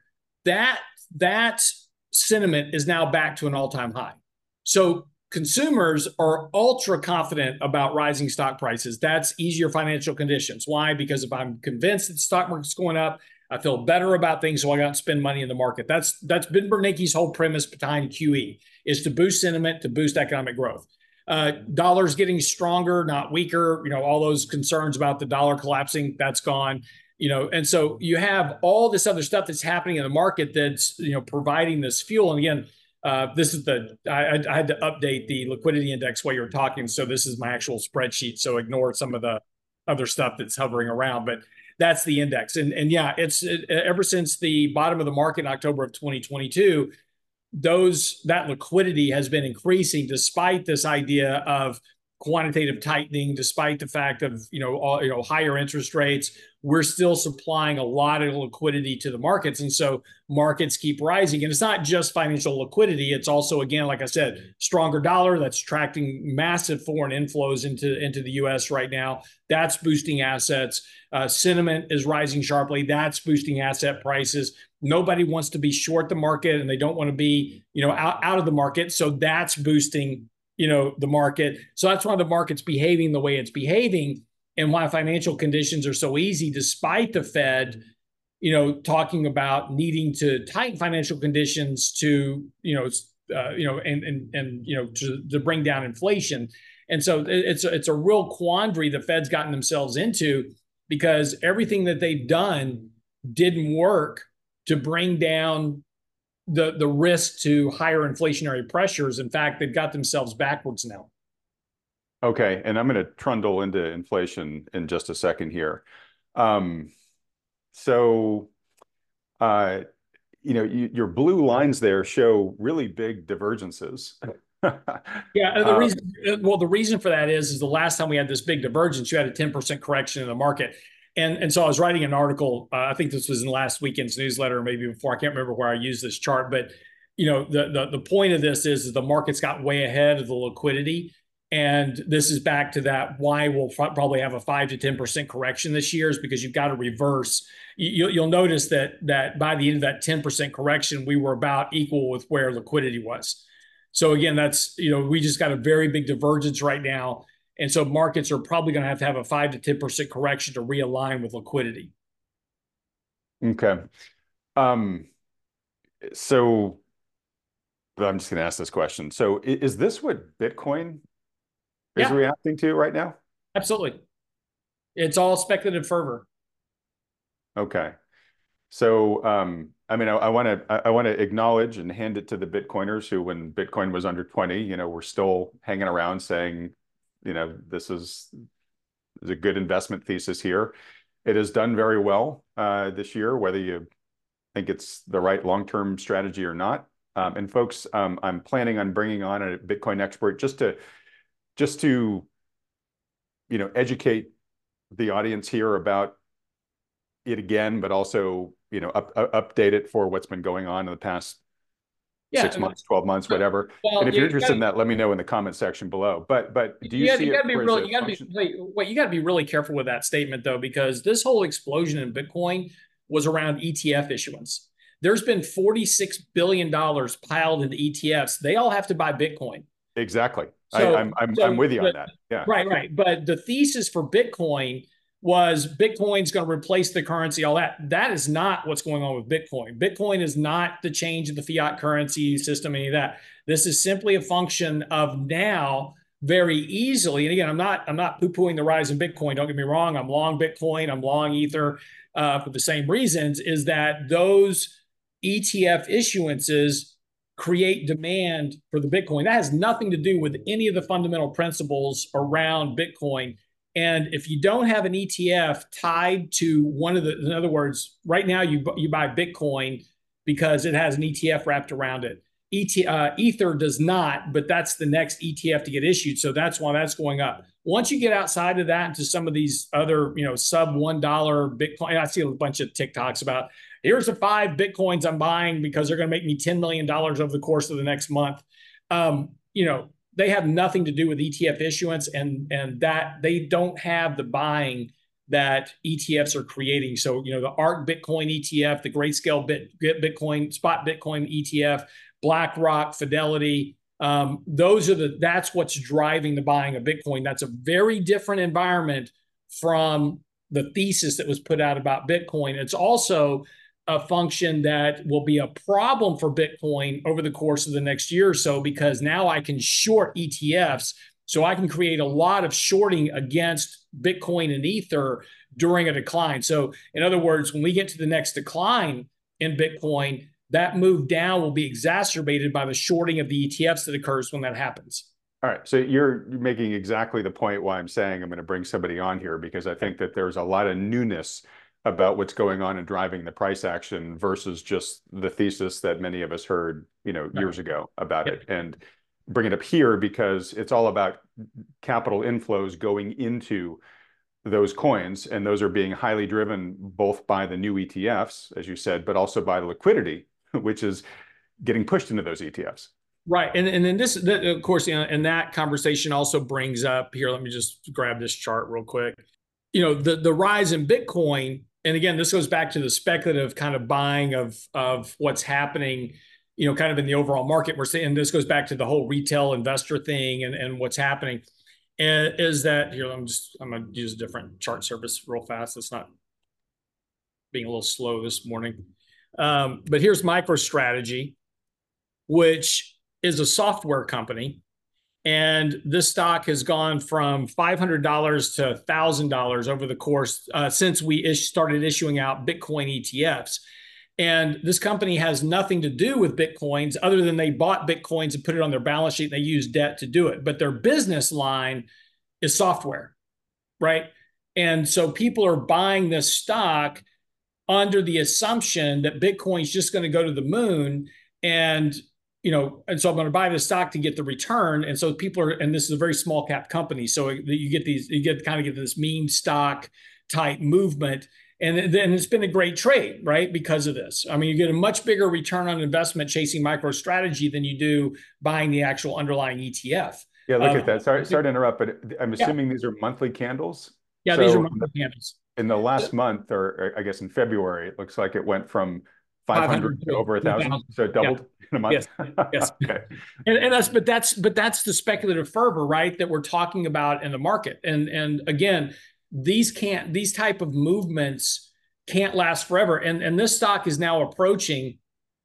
That sentiment is now back to an all-time high. So consumers are ultra confident about rising stock prices. That's easier financial conditions. Why? Because if I'm convinced that the stock market's going up, I feel better about things, so I got to spend money in the market. That's Ben Bernanke's whole premise behind QE, is to boost sentiment, to boost economic growth. Dollar's getting stronger, not weaker. All those concerns about the dollar collapsing, that's gone. And so you have all this other stuff that's happening in the market that's, providing this fuel. And again, this is I had to update the liquidity index while you were talking. So this is my actual spreadsheet. So ignore some of the other stuff that's hovering around, but that's the index. And yeah, ever since the bottom of the market in October of 2022, that liquidity has been increasing despite this idea of quantitative tightening, despite the fact of higher interest rates. We're still supplying a lot of liquidity to the markets, and so markets keep rising. And it's not just financial liquidity; it's also, again, like I said, stronger dollar that's attracting massive foreign inflows into the U.S. right now. That's boosting assets. Sentiment is rising sharply. That's boosting asset prices. Nobody wants to be short the market, and they don't want to be out of the market. So that's boosting the market. So that's why the market's behaving the way it's behaving, and why financial conditions are so easy, despite the Fed, talking about needing to tighten financial conditions to, to bring down inflation. And so it's a real quandary the Fed's gotten themselves into, because everything that they've done didn't work to bring down the risk to higher inflationary pressures. In fact, they've got themselves backwards now. Okay, and I'm going to trundle into inflation in just a second here. Your blue lines there show really big divergences. Yeah, the reason for that is the last time we had this big divergence, you had a 10% correction in the market. And so I was writing an article, I think this was in last weekend's newsletter, maybe before, I can't remember where I used this chart, but the point of this is the market's got way ahead of the liquidity. And this is back to that why we'll probably have a 5 to 10% correction this year, is because you've got to reverse. You'll notice that by the end of that 10% correction, we were about equal with where liquidity was. So again, that's, we just got a very big divergence right now. And so markets are probably going to have a 5 to 10% correction to realign with liquidity. Okay. So I'm just going to ask this question. So is this what Bitcoin is reacting to right now? Absolutely. It's all speculative fervor. Okay. So, I want to acknowledge and hand it to the Bitcoiners who, when Bitcoin was under 20, were still hanging around saying, this is a good investment thesis here. It has done very well this year, whether you think it's the right long-term strategy or not. And folks, I'm planning on bringing on a Bitcoin expert just to educate the audience here about it again, but also update it for what's been going on in the past 6 months, 12 months, whatever. Well, and if you're interested in that, let me know in the comment section below. But do you see it? You got to be really careful with that statement, though, because this whole explosion in Bitcoin was around ETF issuance. There's been $46 billion piled into ETFs. They all have to buy Bitcoin. Exactly. I'm with you on that. Yeah. Right. But the thesis for Bitcoin was Bitcoin's going to replace the currency, all that. That is not what's going on with Bitcoin. Bitcoin is not the change of the fiat currency system, any of that. This is simply a function of now very easily. And again, I'm not poo-pooing the rise in Bitcoin. Don't get me wrong. I'm long Bitcoin. I'm long Ether for the same reasons. Is that those ETF issuances create demand for the Bitcoin. That has nothing to do with any of the fundamental principles around Bitcoin. And if you don't have an ETF tied to one of the, in other words, right now you buy Bitcoin because it has an ETF wrapped around it. Ether does not, but that's the next ETF to get issued. So that's why that's going up. Once you get outside of that into some of these other, sub $1 Bitcoin, I see a bunch of TikToks about, here's the 5 Bitcoins I'm buying because they're going to make me $10 million over the course of the next month. They have nothing to do with ETF issuance, and that they don't have the buying that ETFs are creating. So, the ARK Bitcoin ETF, the Grayscale Bitcoin, Spot Bitcoin ETF, BlackRock, Fidelity, that's what's driving the buying of Bitcoin. That's a very different environment from the thesis that was put out about Bitcoin. It's also a function that will be a problem for Bitcoin over the course of the next year or so, because now I can short ETFs. So I can create a lot of shorting against Bitcoin and Ether during a decline. So in other words, when we get to the next decline in Bitcoin, that move down will be exacerbated by the shorting of the ETFs that occurs when that happens. All right. So you're making exactly the point why I'm saying I'm going to bring somebody on here, because I think that there's a lot of newness about what's going on and driving the price action versus just the thesis that many of us heard, years ago about it. And bring it up here because it's all about capital inflows going into those coins, and those are being highly driven both by the new ETFs, as you said, but also by the liquidity, which is getting pushed into those ETFs. Right. And then of course, and that conversation also brings up here. Let me just grab this chart real quick. The rise in Bitcoin. And again, this goes back to the speculative kind of buying of what's happening, kind of in the overall market. We're saying, and this goes back to the whole retail investor thing and what's happening. And is that here? I'm going to use a different chart service real fast. It's not being a little slow this morning. But here's MicroStrategy, which is a software company. And this stock has gone from $500 to $1,000 over the course since we started issuing out Bitcoin ETFs. And this company has nothing to do with Bitcoins other than they bought Bitcoins and put it on their balance sheet and they use debt to do it. But their business line is software, right? And so people are buying this stock under the assumption that Bitcoin is just going to go to the moon, and so I'm going to buy this stock to get the return. And so people are, and this is a very small cap company, so you get this meme stock type movement, and then it's been a great trade, right? Because of this, I mean, you get a much bigger return on investment chasing MicroStrategy than you do buying the actual underlying ETF. Yeah, look at that. Sorry to interrupt, but I'm assuming these are monthly candles. Yeah, these are monthly candles. In the last month, or I guess in February, it looks like it went from 500 to over 1,000, so it doubled in a month. Yes. Okay. And that's the speculative fervor, right, that we're talking about in the market. And again, these type of movements can't last forever. And this stock is now approaching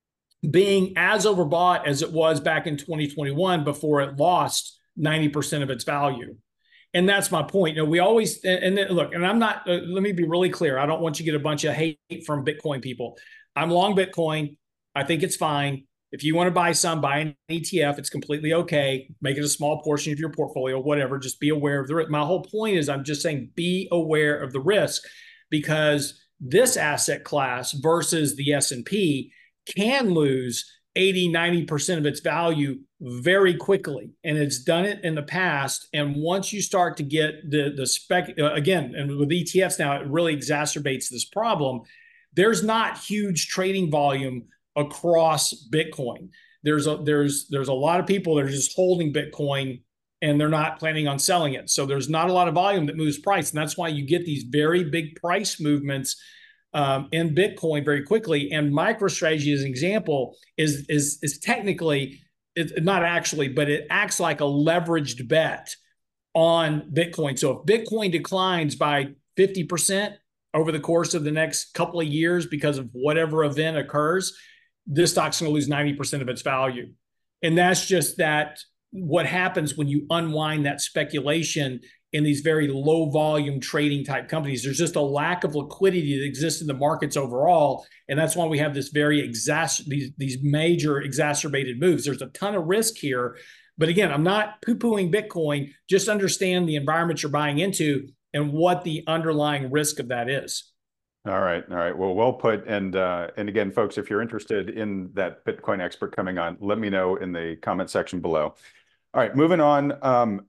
being as overbought as it was back in 2021 before it lost 90% of its value. And that's my point. We always, and then, look, and I'm not, let me be really clear. I don't want you to get a bunch of hate from Bitcoin people. I'm long Bitcoin. I think it's fine. If you want to buy an ETF, it's completely okay. Make it a small portion of your portfolio, whatever. Just be aware of the risk. My whole point is I'm just saying be aware of the risk, because this asset class versus the S&P can lose 80, 90% of its value very quickly. And it's done it in the past. And once you start to get the spec, again, and with ETFs now, it really exacerbates this problem. There's not huge trading volume across Bitcoin. There's a lot of people that are just holding Bitcoin and they're not planning on selling it. So there's not a lot of volume that moves price. And that's why you get these very big price movements in Bitcoin very quickly. And MicroStrategy, as an example, is technically not actually, but it acts like a leveraged bet on Bitcoin. So if Bitcoin declines by 50% over the course of the next couple of years because of whatever event occurs, this stock's going to lose 90% of its value. And that's just that what happens when you unwind that speculation in these very low volume trading type companies. There's just a lack of liquidity that exists in the markets overall. And that's why we have this very these major exacerbated moves. There's a ton of risk here. But again, I'm not poo-pooing Bitcoin. Just understand the environment you're buying into and what the underlying risk of that is. All right. All right. Well put. And again, folks, if you're interested in that Bitcoin expert coming on, let me know in the comment section below. All right, moving on.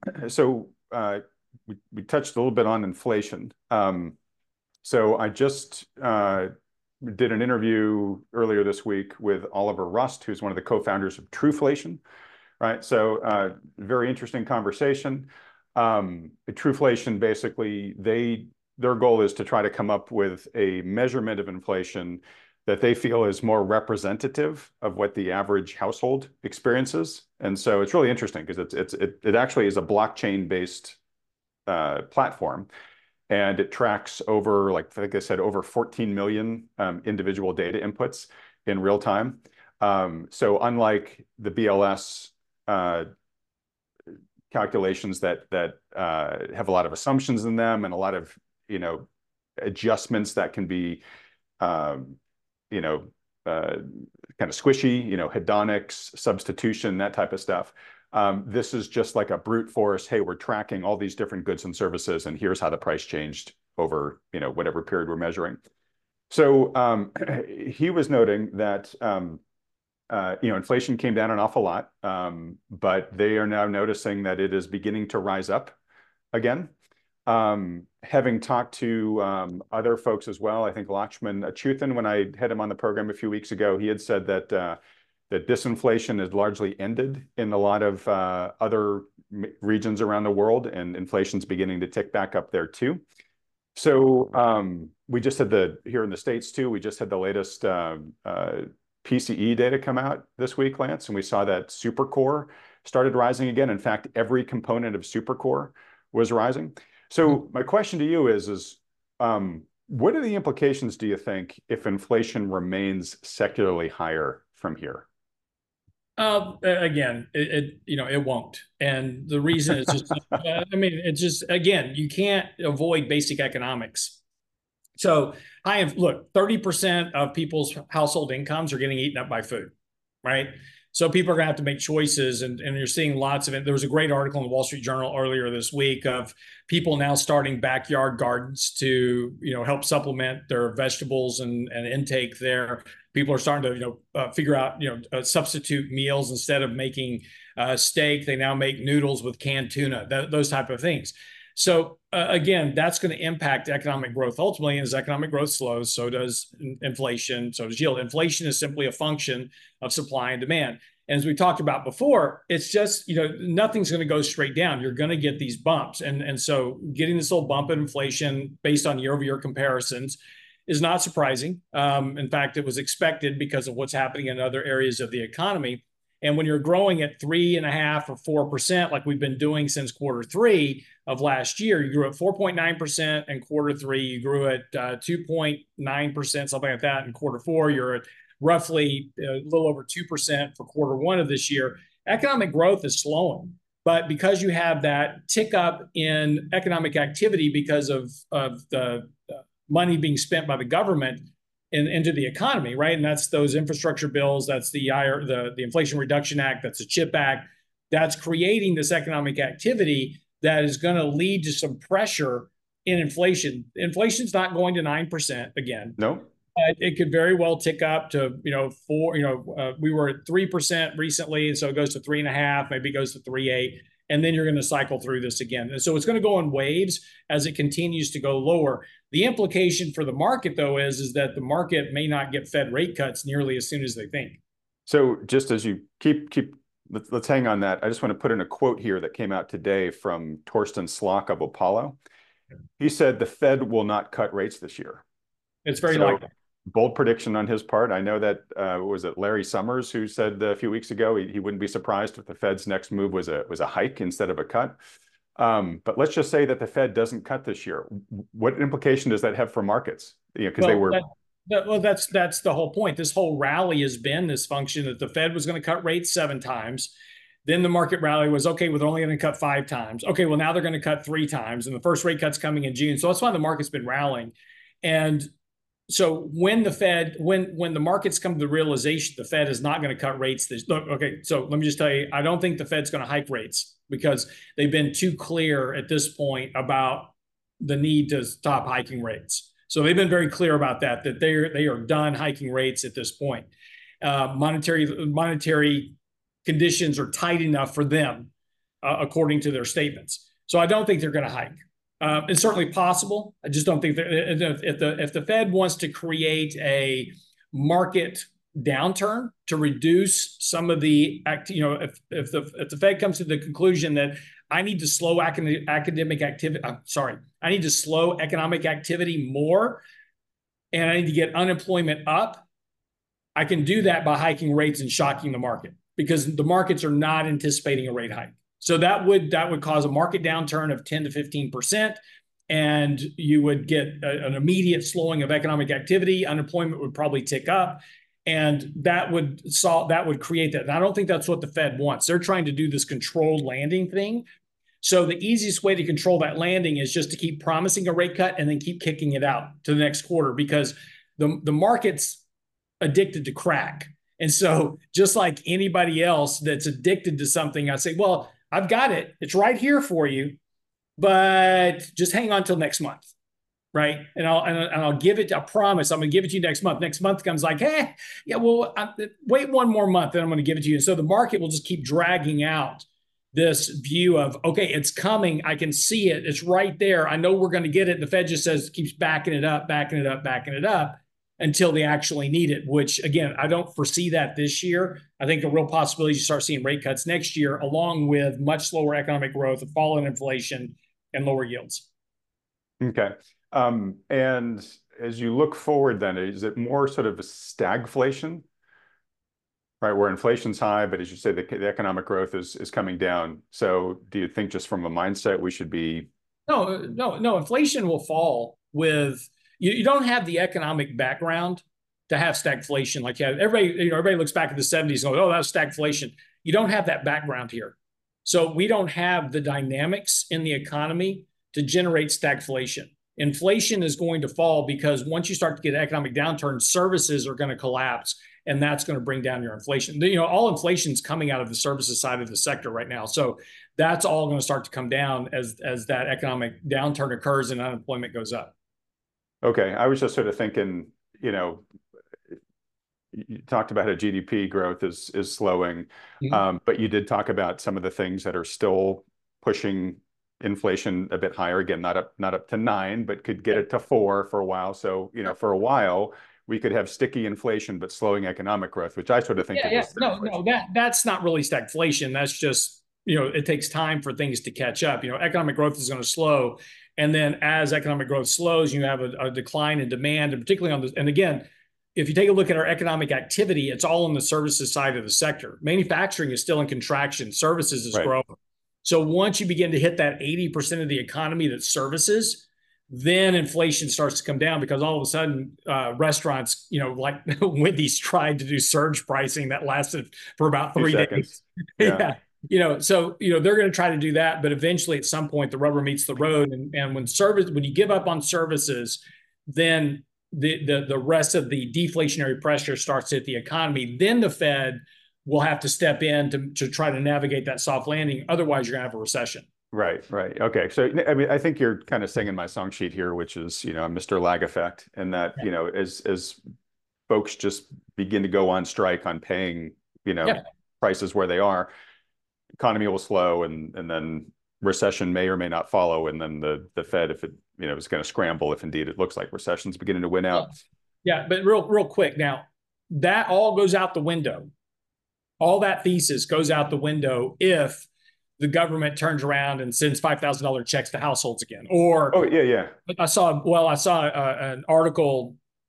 We touched a little bit on inflation. So I just did an interview earlier this week with Oliver Rust, who's one of the co-founders of Truflation. Right. So very interesting conversation. Truflation, basically, their goal is to try to come up with a measurement of inflation that they feel is more representative of what the average household experiences. And so it's really interesting because it actually is a blockchain-based platform, and it tracks over, like I said, over 14 million individual data inputs in real time. So unlike the BLS calculations that have a lot of assumptions in them and a lot of adjustments that can be kind of squishy, hedonics, substitution, that type of stuff. This is just like a brute force. Hey, we're tracking all these different goods and services, and here's how the price changed over whatever period we're measuring. So he was noting that inflation came down an awful lot, but they are now noticing that it is beginning to rise up again. Having talked to other folks as well, I think Lakshman Achuthan, when I had him on the program a few weeks ago, he had said that that disinflation has largely ended in a lot of other regions around the world, and inflation's beginning to tick back up there too. So we just had here in the States too, we just had the latest PCE data come out this week, Lance, and we saw that Supercore started rising again. In fact, every component of Supercore was rising. So my question to you is what are the implications, do you think, if inflation remains secularly higher from here? Again, it won't. And the reason is just, it's just, again, you can't avoid basic economics. So look, 30% of people's household incomes are getting eaten up by food, right? So people are going to have to make choices, and you're seeing lots of it. There was a great article in the Wall Street Journal earlier this week of people now starting backyard gardens to help supplement their vegetables and intake there. People are starting to figure out substitute meals. Instead of making steak, they now make noodles with canned tuna, those type of things. So again, that's going to impact economic growth ultimately. And as economic growth slows, so does inflation, so does yield. Inflation is simply a function of supply and demand. And as we talked about before, it's just, nothing's going to go straight down. You're going to get these bumps. And so getting this little bump in inflation based on year-over-year comparisons is not surprising. In fact, it was expected because of what's happening in other areas of the economy. And when you're growing at 3.5% or 4%, like we've been doing since Q3 of last year, you grew at 4.9% in Q3, you grew at 2.9%, something like that in Q4. You're at roughly a little over 2% for Q1 of this year. Economic growth is slowing, but because you have that tick up in economic activity because of the money being spent by the government into the economy, right? And that's those infrastructure bills, that's the Inflation Reduction Act, that's the CHIP Act, that's creating this economic activity that is going to lead to some pressure in inflation. Inflation's not going to 9% again. No. It could very well tick up to, 4, we were at 3% recently, and so it goes to 3.5, maybe it goes to 3.8, and then you're going to cycle through this again. And so it's going to go in waves as it continues to go lower. The implication for the market, though, is that the market may not get Fed rate cuts nearly as soon as they think. So just as you let's hang on that. I just want to put in a quote here that came out today from Torsten Slok of Apollo. He said the Fed will not cut rates this year. It's very likely. Bold prediction on his part. I know that was it Larry Summers who said a few weeks ago he wouldn't be surprised if the Fed's next move was a hike instead of a cut. But let's just say that the Fed doesn't cut this year. What implication does that have for markets? Because they were. That's the whole point. This whole rally has been this function that the Fed was going to cut rates 7 times. Then the market rally was, okay, well, they're only going to cut 5 times. Okay, well, now they're going to cut 3 times. And the first rate cut's coming in June. So that's why the market's been rallying. And so when the markets come to the realization the Fed is not going to cut rates, okay, so let me just tell you, I don't think the Fed's going to hike rates because they've been too clear at this point about the need to stop hiking rates. So they've been very clear about that they are done hiking rates at this point. Monetary conditions are tight enough for them, according to their statements. So I don't think they're going to hike. It's certainly possible. I just don't think that if the Fed wants to create a market downturn to reduce some of the if the Fed comes to the conclusion that I need to slow academic activity, I need to slow economic activity more, and I need to get unemployment up, I can do that by hiking rates and shocking the market because the markets are not anticipating a rate hike. So that would cause a market downturn of 10 to 15%, and you would get an immediate slowing of economic activity. Unemployment would probably tick up, and that would create that. And I don't think that's what the Fed wants. They're trying to do this controlled landing thing. So the easiest way to control that landing is just to keep promising a rate cut and then keep kicking it out to the next quarter because the market's addicted to crack. And so just like anybody else that's addicted to something, I say, well, I've got it. It's right here for you, but just hang on till next month, right? And I'll give it. I promise I'm going to give it to you next month. Next month comes like, hey, yeah, well, wait one more month, then I'm going to give it to you. And so the market will just keep dragging out this view of, okay, it's coming. I can see it. It's right there. I know we're going to get it. And the Fed just keeps backing it up until they actually need it, which, again, I don't foresee that this year. I think the real possibility is you start seeing rate cuts next year, along with much slower economic growth, a fall in inflation, and lower yields. Okay. And as you look forward then, is it more sort of a stagflation, right, where inflation's high, but as you say, the economic growth is coming down? So do you think just from a mindset we should be... No, inflation will fall with... You don't have the economic background to have stagflation. Like everybody looks back at the 70s and goes, oh, that was stagflation. You don't have that background here. So we don't have the dynamics in the economy to generate stagflation. Inflation is going to fall because once you start to get an economic downturn, services are going to collapse, and that's going to bring down your inflation. All inflation is coming out of the services side of the sector right now. So that's all going to start to come down as that economic downturn occurs and unemployment goes up. Okay, I was just sort of thinking, you talked about how GDP growth is slowing, but you did talk about some of the things that are still pushing inflation a bit higher. Again, not up to 9, but could get it to 4 for a while. So, for a while we could have sticky inflation but slowing economic growth, which I sort of think is that's not really stagflation. That's just it takes time for things to catch up. Economic growth is going to slow. And then as economic growth slows, you have a decline in demand, and particularly on and again, if you take a look at our economic activity, it's all on the services side of the sector. Manufacturing is still in contraction. Services is growing. So once you begin to hit that 80% of the economy that's services, then inflation starts to come down because all of a sudden restaurants, like Wendy's tried to do surge pricing that lasted for about 3 days. Yeah. So they're going to try to do that, but eventually at some point the rubber meets the road, and when you give up on services, then the rest of the deflationary pressure starts to hit the economy. Then the Fed will have to step in to try to navigate that soft landing. Otherwise, you're going to have a recession. Right. Okay. So I mean, I think you're kind of singing my song sheet here, which is Mr. Lag effect, and that as folks just begin to go on strike on paying prices where they are, economy will slow, and then recession may or may not follow, and then the Fed, if it is going to scramble if indeed it looks like recession's beginning to win out. Yeah, but real quick now, that all goes out the window. All that thesis goes out the window if the government turns around and sends $5,000 checks to households again. Or I saw an article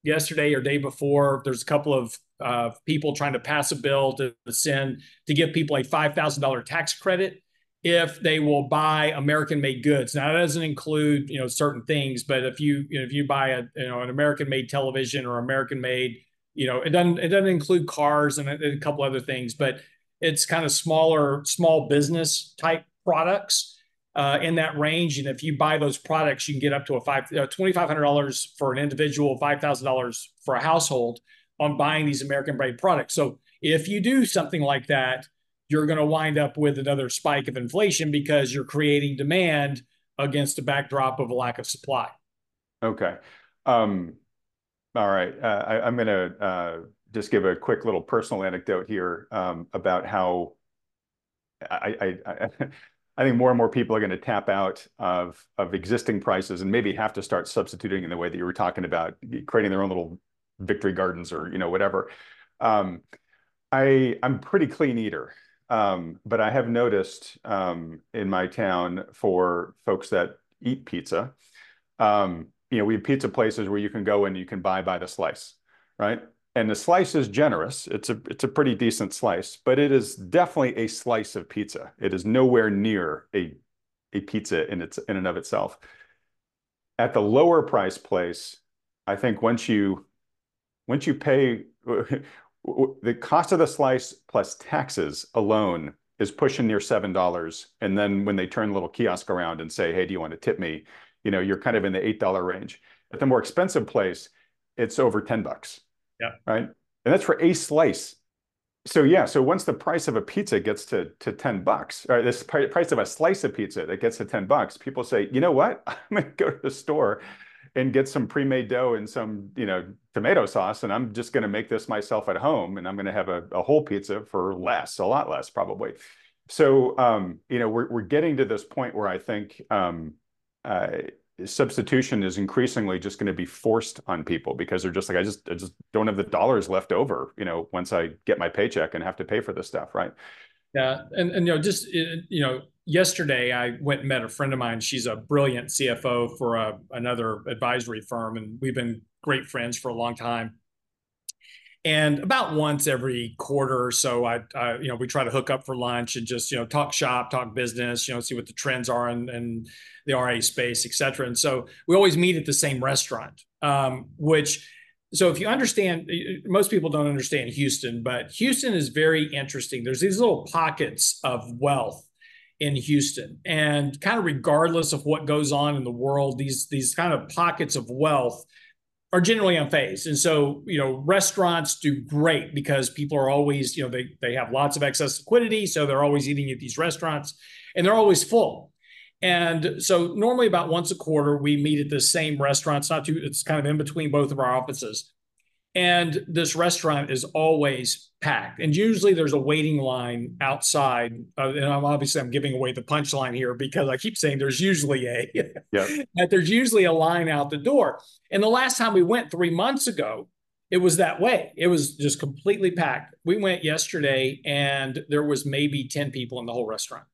yesterday or day before. There's a couple of people trying to pass a bill to send to give people a $5,000 tax credit if they will buy American-made goods. Now, that doesn't include certain things, but if you buy an American-made television or American-made, it doesn't include cars and a couple other things, but it's kind of small business type products in that range. And if you buy those products, you can get up to $2,500 for an individual, $5,000 for a household on buying these American-made products. So if you do something like that, you're going to wind up with another spike of inflation because you're creating demand against a backdrop of a lack of supply. Okay. All right. I'm going to just give a quick little personal anecdote here about how I think more and more people are going to tap out of existing prices and maybe have to start substituting in the way that you were talking about, creating their own little victory gardens or whatever. I'm pretty clean eater, but I have noticed in my town for folks that eat pizza, we have pizza places where you can go and you can buy by the slice, right? And the slice is generous. It's a pretty decent slice, but it is definitely a slice of pizza. It is nowhere near a pizza in and of itself. At the lower price place, I think once you pay the cost of the slice plus taxes alone is pushing near $7. And then when they turn the little kiosk around and say, "Hey, do you want to tip me?" You're kind of in the $8 range. At the more expensive place, it's over $10. Yeah. Right. And that's for a slice. So yeah, so once the price of a pizza gets to $10, or this price of a slice of pizza that gets to $10, people say, "You know what? I'm gonna go to the store and get some pre-made dough and some, tomato sauce, and I'm just gonna make this myself at home, and I'm gonna have a whole pizza for a lot less probably." So we're getting to this point where I think substitution is increasingly just going to be forced on people because they're just like, I just don't have the dollars left over, once I get my paycheck and have to pay for this stuff, right? Yeah, and yesterday I went and met a friend of mine. She's a brilliant CFO for another advisory firm, and we've been great friends for a long time. And about once every quarter or so, we try to hook up for lunch and just, talk shop, talk business, see what the trends are in the RA space, et cetera. And so we always meet at the same restaurant, so if you understand, most people don't understand Houston, but Houston is very interesting. There's these little pockets of wealth in Houston, and kind of regardless of what goes on in the world, these kind of pockets of wealth are generally unfazed. And so, restaurants do great because people are always, they have lots of excess liquidity. So they're always eating at these restaurants and they're always full. And so normally about once a quarter, we meet at the same restaurant. It's kind of in between both of our offices. And this restaurant is always packed. And usually there's a waiting line outside. And I'm giving away the punchline here because I keep saying there's usually there's usually a line out the door. And the last time we went 3 months ago, it was that way. It was just completely packed. We went yesterday and there was maybe 10 people in the whole restaurant.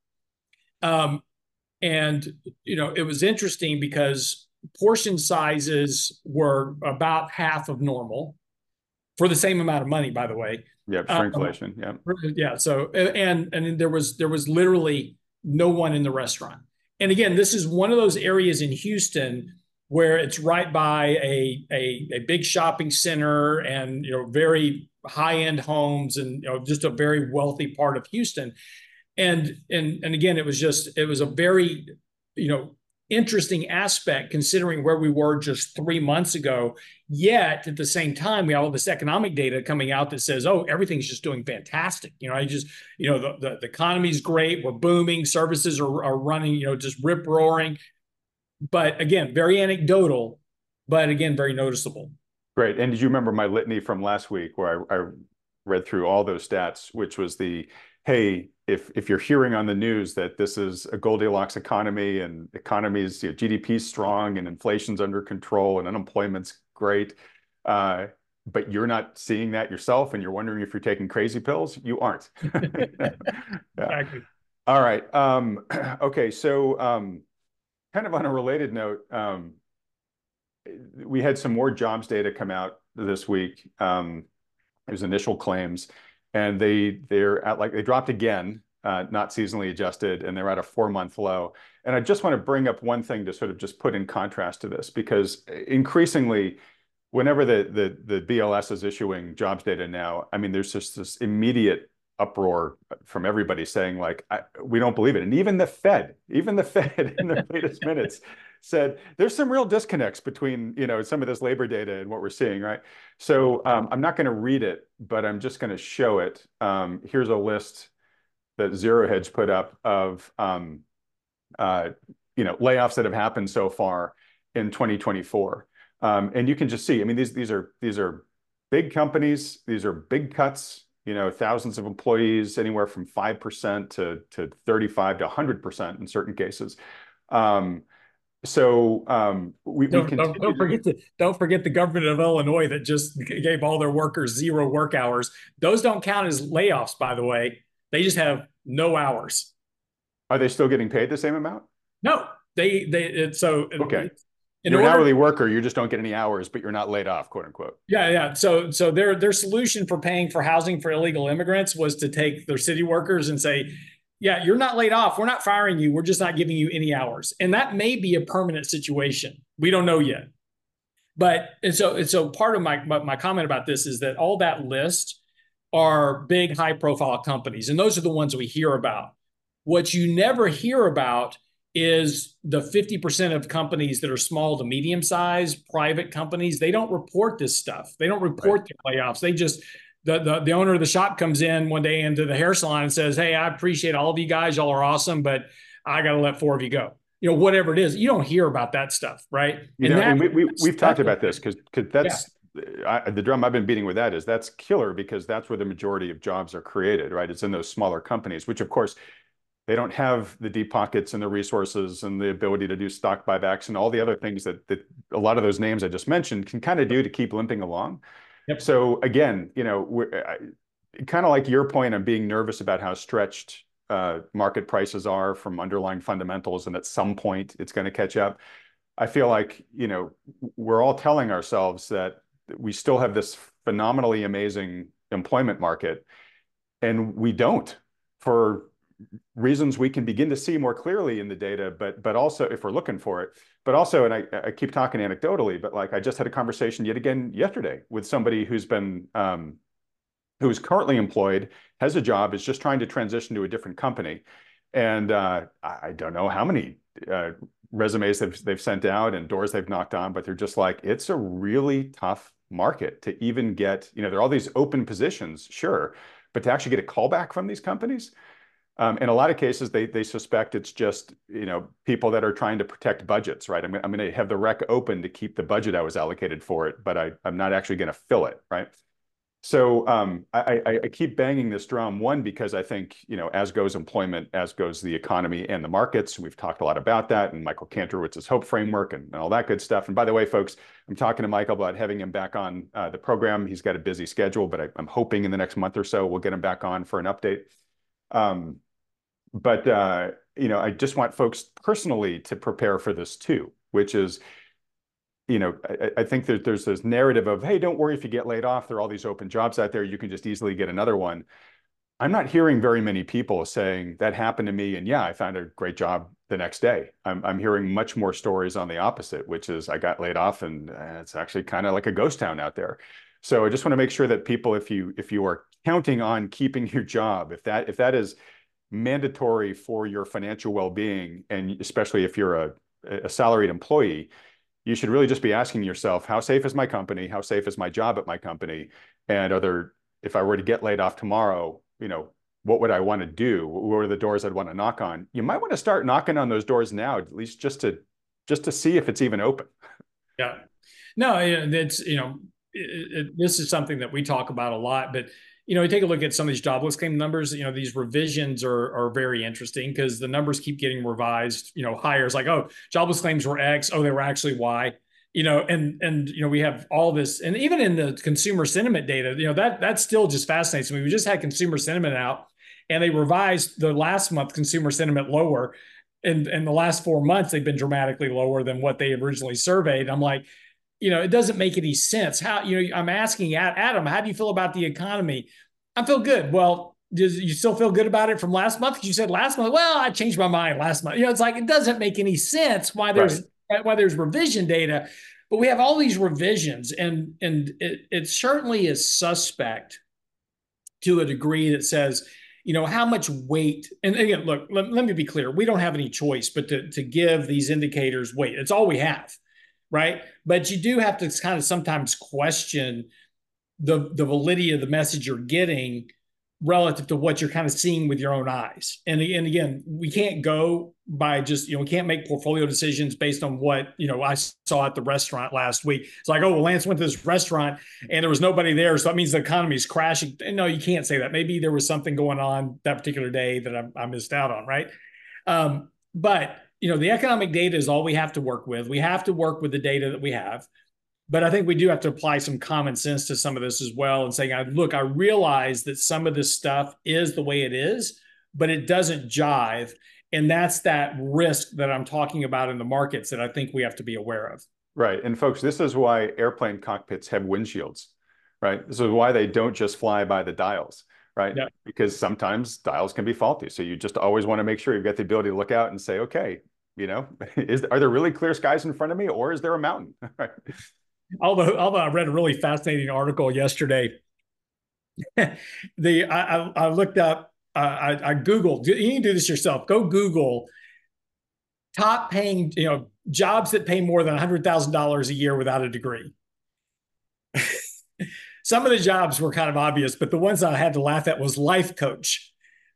It was interesting because portion sizes were about half of normal for the same amount of money, by the way. Yeah, shrinkflation. Yeah. Yeah. So and there was literally no one in the restaurant. And again, this is one of those areas in Houston where it's right by a big shopping center and very high-end homes and just a very wealthy part of Houston. And again, it was a very interesting aspect considering where we were just 3 months ago. Yet at the same time, we have all this economic data coming out that says, "Oh, everything's just doing fantastic." The economy's great. We're booming. Services are running, just rip roaring. But again, very anecdotal, but again, very noticeable. Great. And did you remember my litany from last week where I read through all those stats, which was hey, if you're hearing on the news that this is a Goldilocks economy and economy's GDP is strong and inflation's under control and unemployment's great, but you're not seeing that yourself and you're wondering if you're taking crazy pills, you aren't. Exactly. All right. Okay. So kind of on a related note, we had some more jobs data come out this week. There's initial claims, and they're at like they dropped again, not seasonally adjusted, and they're at a 4-month low. And I just want to bring up one thing to sort of just put in contrast to this, because increasingly, whenever the BLS is issuing jobs data now, I mean, there's just this immediate uproar from everybody saying like, we don't believe it. And even the Fed in their latest minutes said there's some real disconnects between, some of this labor data and what we're seeing, right? So I'm not going to read it, but I'm just going to show it. Here's a list that Zero Hedge put up of layoffs that have happened so far in 2024. And you can just see, I mean, these are big companies. These are big cuts, thousands of employees, anywhere from 5% to 35 to 100% in certain cases. We don't forget the government of Illinois that just gave all their workers 0 work hours. Those don't count as layoffs, by the way. They just have no hours. Are they still getting paid the same amount? No, okay. You're an hourly worker, you just don't get any hours, but you're not laid off, quote unquote. Yeah. So their solution for paying for housing for illegal immigrants was to take their city workers and say, yeah, you're not laid off. We're not firing you. We're just not giving you any hours. And that may be a permanent situation. We don't know yet. So part of my comment about this is that all that list are big, high profile companies. And those are the ones we hear about. What you never hear about is the 50% of companies that are small to medium sized private companies. They don't report this stuff. They don't report their layoffs. They just, the owner of the shop comes in one day into the hair salon and says, hey, I appreciate all of you guys. Y'all are awesome, but I got to let 4 of you go. Whatever it is, you don't hear about that stuff, right? We've talked about this because that's the drum I've been beating with that is that's killer, because that's where the majority of jobs are created, right? It's in those smaller companies, which of course, they don't have the deep pockets and the resources and the ability to do stock buybacks and all the other things that a lot of those names I just mentioned can kind of do to keep limping along. Yep. So again, kind of like your point on being nervous about how stretched market prices are from underlying fundamentals, and at some point it's going to catch up. I feel like, we're all telling ourselves that we still have this phenomenally amazing employment market, and we don't, for reasons we can begin to see more clearly in the data, but also if we're looking for it, but also, and I keep talking anecdotally, but like I just had a conversation yet again yesterday with somebody who's currently employed, has a job, is just trying to transition to a different company. And I don't know how many resumes they've sent out and doors they've knocked on, but they're just like, it's a really tough market to even get, there are all these open positions, sure, but to actually get a callback from these companies, in a lot of cases, they suspect it's just, people that are trying to protect budgets, right? I'm going to have the rec open to keep the budget I was allocated for it, but I'm not actually going to fill it, right? So I keep banging this drum, one, because I think, as goes employment, as goes the economy and the markets. We've talked a lot about that, and Michael Kantrowitz's HOPE framework and all that good stuff. And by the way, folks, I'm talking to Michael about having him back on the program. He's got a busy schedule, but I'm hoping in the next month or so, we'll get him back on for an update. I just want folks personally to prepare for this too, which is, I think that there's this narrative of, hey, don't worry if you get laid off. There are all these open jobs out there. You can just easily get another one. I'm not hearing very many people saying that happened to me, and yeah, I found a great job the next day. I'm hearing much more stories on the opposite, which is I got laid off and it's actually kind of like a ghost town out there. So I just want to make sure that people, if you are counting on keeping your job, if that is mandatory for your financial well-being, and especially if you're a salaried employee, you should really just be asking yourself, how safe is my company? How safe is my job at my company? And if I were to get laid off tomorrow, what would I want to do? What are the doors I'd want to knock on? You might want to start knocking on those doors now, at least just to see if it's even open. Yeah. No, it's, this is something that we talk about a lot, but you take a look at some of these jobless claim numbers. These revisions are very interesting because the numbers keep getting revised. Higher. It's like, oh, jobless claims were X. Oh, they were actually Y. And we have all this, and even in the consumer sentiment data, that still just fascinates me. We just had consumer sentiment out, and they revised the last month consumer sentiment lower. In the last 4 months, they've been dramatically lower than what they originally surveyed. I'm like, it doesn't make any sense. How, I'm asking Adam, how do you feel about the economy? I feel good. Well, do you still feel good about it from last month? You said last month, well, I changed my mind last month. It's like, it doesn't make any sense why there's revision data, but we have all these revisions, and it certainly is suspect to a degree that says, how much weight, and again, look, let me be clear. We don't have any choice but to give these indicators weight. It's all we have, right? But you do have to kind of sometimes question the validity of the message you're getting relative to what you're kind of seeing with your own eyes. And again, we can't go by just, we can't make portfolio decisions based on what, I saw at the restaurant last week. It's like, oh, well, Lance went to this restaurant and there was nobody there, so that means the economy is crashing. No, you can't say that. Maybe there was something going on that particular day that I missed out on, right? But, the economic data is all we have to work with. We have to work with the data that we have. But I think we do have to apply some common sense to some of this as well, and saying, look, I realize that some of this stuff is the way it is, but it doesn't jive. And that's that risk that I'm talking about in the markets that I think we have to be aware of. Right. And folks, this is why airplane cockpits have windshields, right? This is why they don't just fly by the dials, right? Yeah. Because sometimes dials can be faulty. So you just always want to make sure you've got the ability to look out and say, okay, are there really clear skies in front of me, or is there a mountain? Right. Although I read a really fascinating article yesterday. I looked up, I Googled, you can do this yourself. Go Google top paying, jobs that pay more than $100,000 a year without a degree. Some of the jobs were kind of obvious, but the ones I had to laugh at was life coach.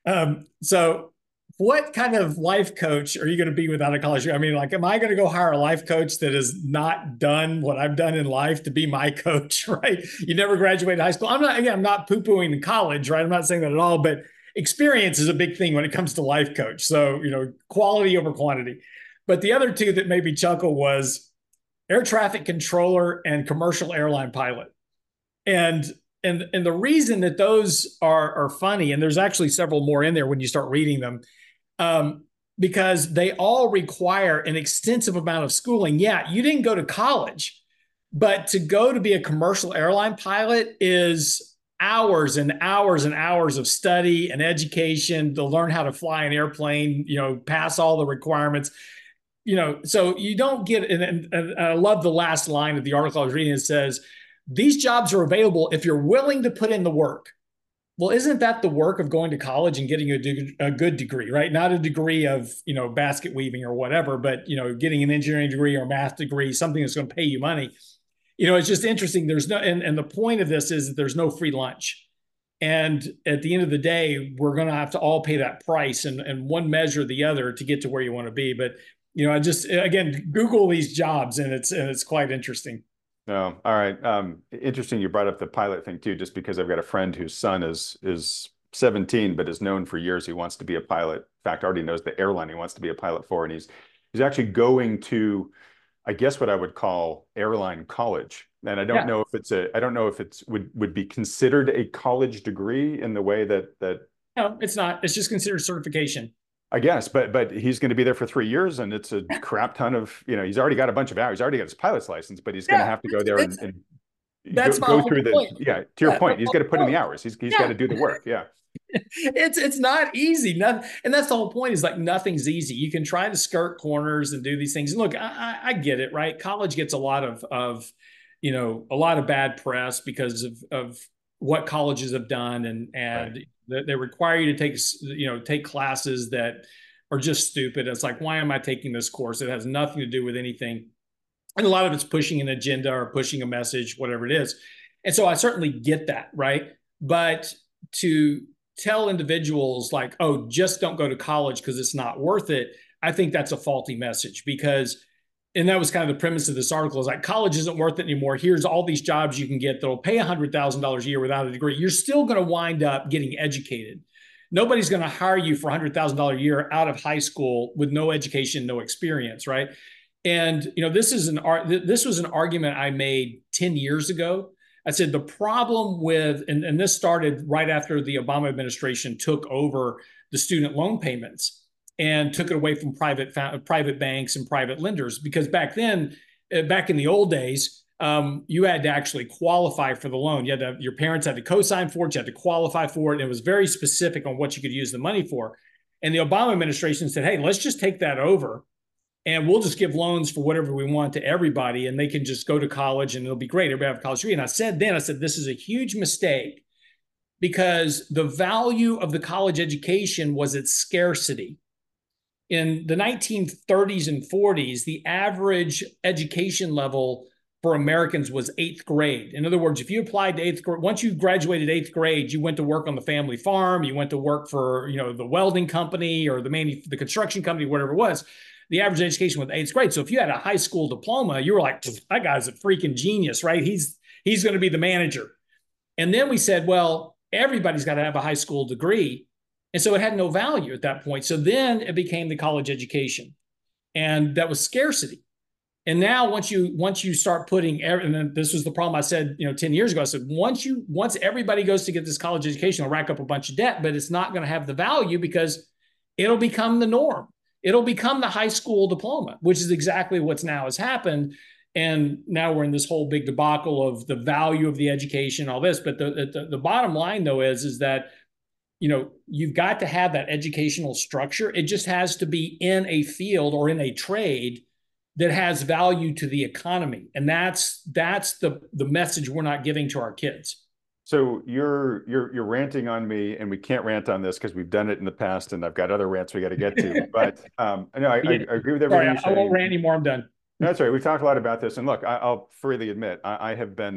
So what kind of life coach are you going to be without a college degree? I mean, like, am I going to go hire a life coach that has not done what I've done in life to be my coach, right? You never graduated high school. I'm not poo-pooing college, right? I'm not saying that at all, but experience is a big thing when it comes to life coach. So, quality over quantity. But the other two that made me chuckle was air traffic controller and commercial airline pilot. And the reason that those are funny, and there's actually several more in there when you start reading them, because they all require an extensive amount of schooling. Yeah, you didn't go to college, but to go to be a commercial airline pilot is hours and hours and hours of study and education to learn how to fly an airplane, pass all the requirements. So you don't get, and I love the last line of the article I was reading. It says, these jobs are available if you're willing to put in the work. Well, isn't that the work of going to college and getting a good degree, right? Not a degree of, basket weaving or whatever, but, getting an engineering degree or a math degree, something that's going to pay you money. It's just interesting. There's no, and the point of this is that there's no free lunch. And at the end of the day, we're going to have to all pay that price, and one measure or the other to get to where you want to be. But, I just, again, Google these jobs, and it's quite interesting. Oh, all right. Interesting. You brought up the pilot thing too, just because I've got a friend whose son is 17, but is known for years he wants to be a pilot. In fact, already knows the airline he wants to be a pilot for, and he's actually going to, I guess, what I would call airline college. And I don't know if it's would be considered a college degree in the way that. No, it's not. It's just considered certification. I guess, but he's going to be there for 3 years, and it's a crap ton of, he's already got a bunch of hours. He's already got his pilot's license, but he's going to have to go there and go through the, to your point, he's got to put in the hours. He's got to do the work. Yeah. It's not easy. And that's the whole point, is like, nothing's easy. You can try to skirt corners and do these things. And look, I get it, right? College gets a lot of a lot of bad press because of what colleges have done, and right. They require you to take classes that are just stupid. It's like, why am I taking this course? It has nothing to do with anything. And a lot of it's pushing an agenda or pushing a message, whatever it is. And so I certainly get that, right? But to tell individuals like, oh, just don't go to college because it's not worth it, I think that's a faulty message, because, and that was kind of the premise of this article, is like, college isn't worth it anymore. Here's all these jobs you can get that'll pay $100,000 a year without a degree. You're still going to wind up getting educated. Nobody's going to hire you for $100,000 a year out of high school with no education, no experience, right? And this was an argument I made 10 years ago. I said the problem with, and this started right after the Obama administration took over the student loan payments and took it away from private banks and private lenders. Because back then, back in the old days, you had to actually qualify for the loan. You had to, your parents had to co-sign for it. You had to qualify for it. And it was very specific on what you could use the money for. And the Obama administration said, hey, let's just take that over and we'll just give loans for whatever we want to everybody. And they can just go to college and it'll be great. Everybody have a college degree. And I said, this is a huge mistake because the value of the college education was its scarcity. In the 1930s and 40s, the average education level for Americans was eighth grade. In other words, if you applied to eighth grade, once you graduated eighth grade, you went to work on the family farm, you went to work for, the welding company or the construction company, whatever it was. The average education was eighth grade. So if you had a high school diploma, you were like, that guy's a freaking genius, right? He's going to be the manager. And then we said, well, everybody's got to have a high school degree. And so it had no value at that point. So then it became the college education. And that was scarcity. And now once you start putting, and then this was the problem I said, 10 years ago, I said, once everybody goes to get this college education, they'll rack up a bunch of debt, but it's not going to have the value because it'll become the norm. It'll become the high school diploma, which is exactly what's now has happened. And now we're in this whole big debacle of the value of the education, all this. But the bottom line, though, is that, you've got to have that educational structure. It just has to be in a field or in a trade that has value to the economy. And that's the message we're not giving to our kids. So you're ranting on me, and we can't rant on this because we've done it in the past, and I've got other rants we got to get to. But I agree with everything you're saying. I won't rant anymore. I'm done. That's right. We've talked a lot about this, and look, I'll freely admit I have been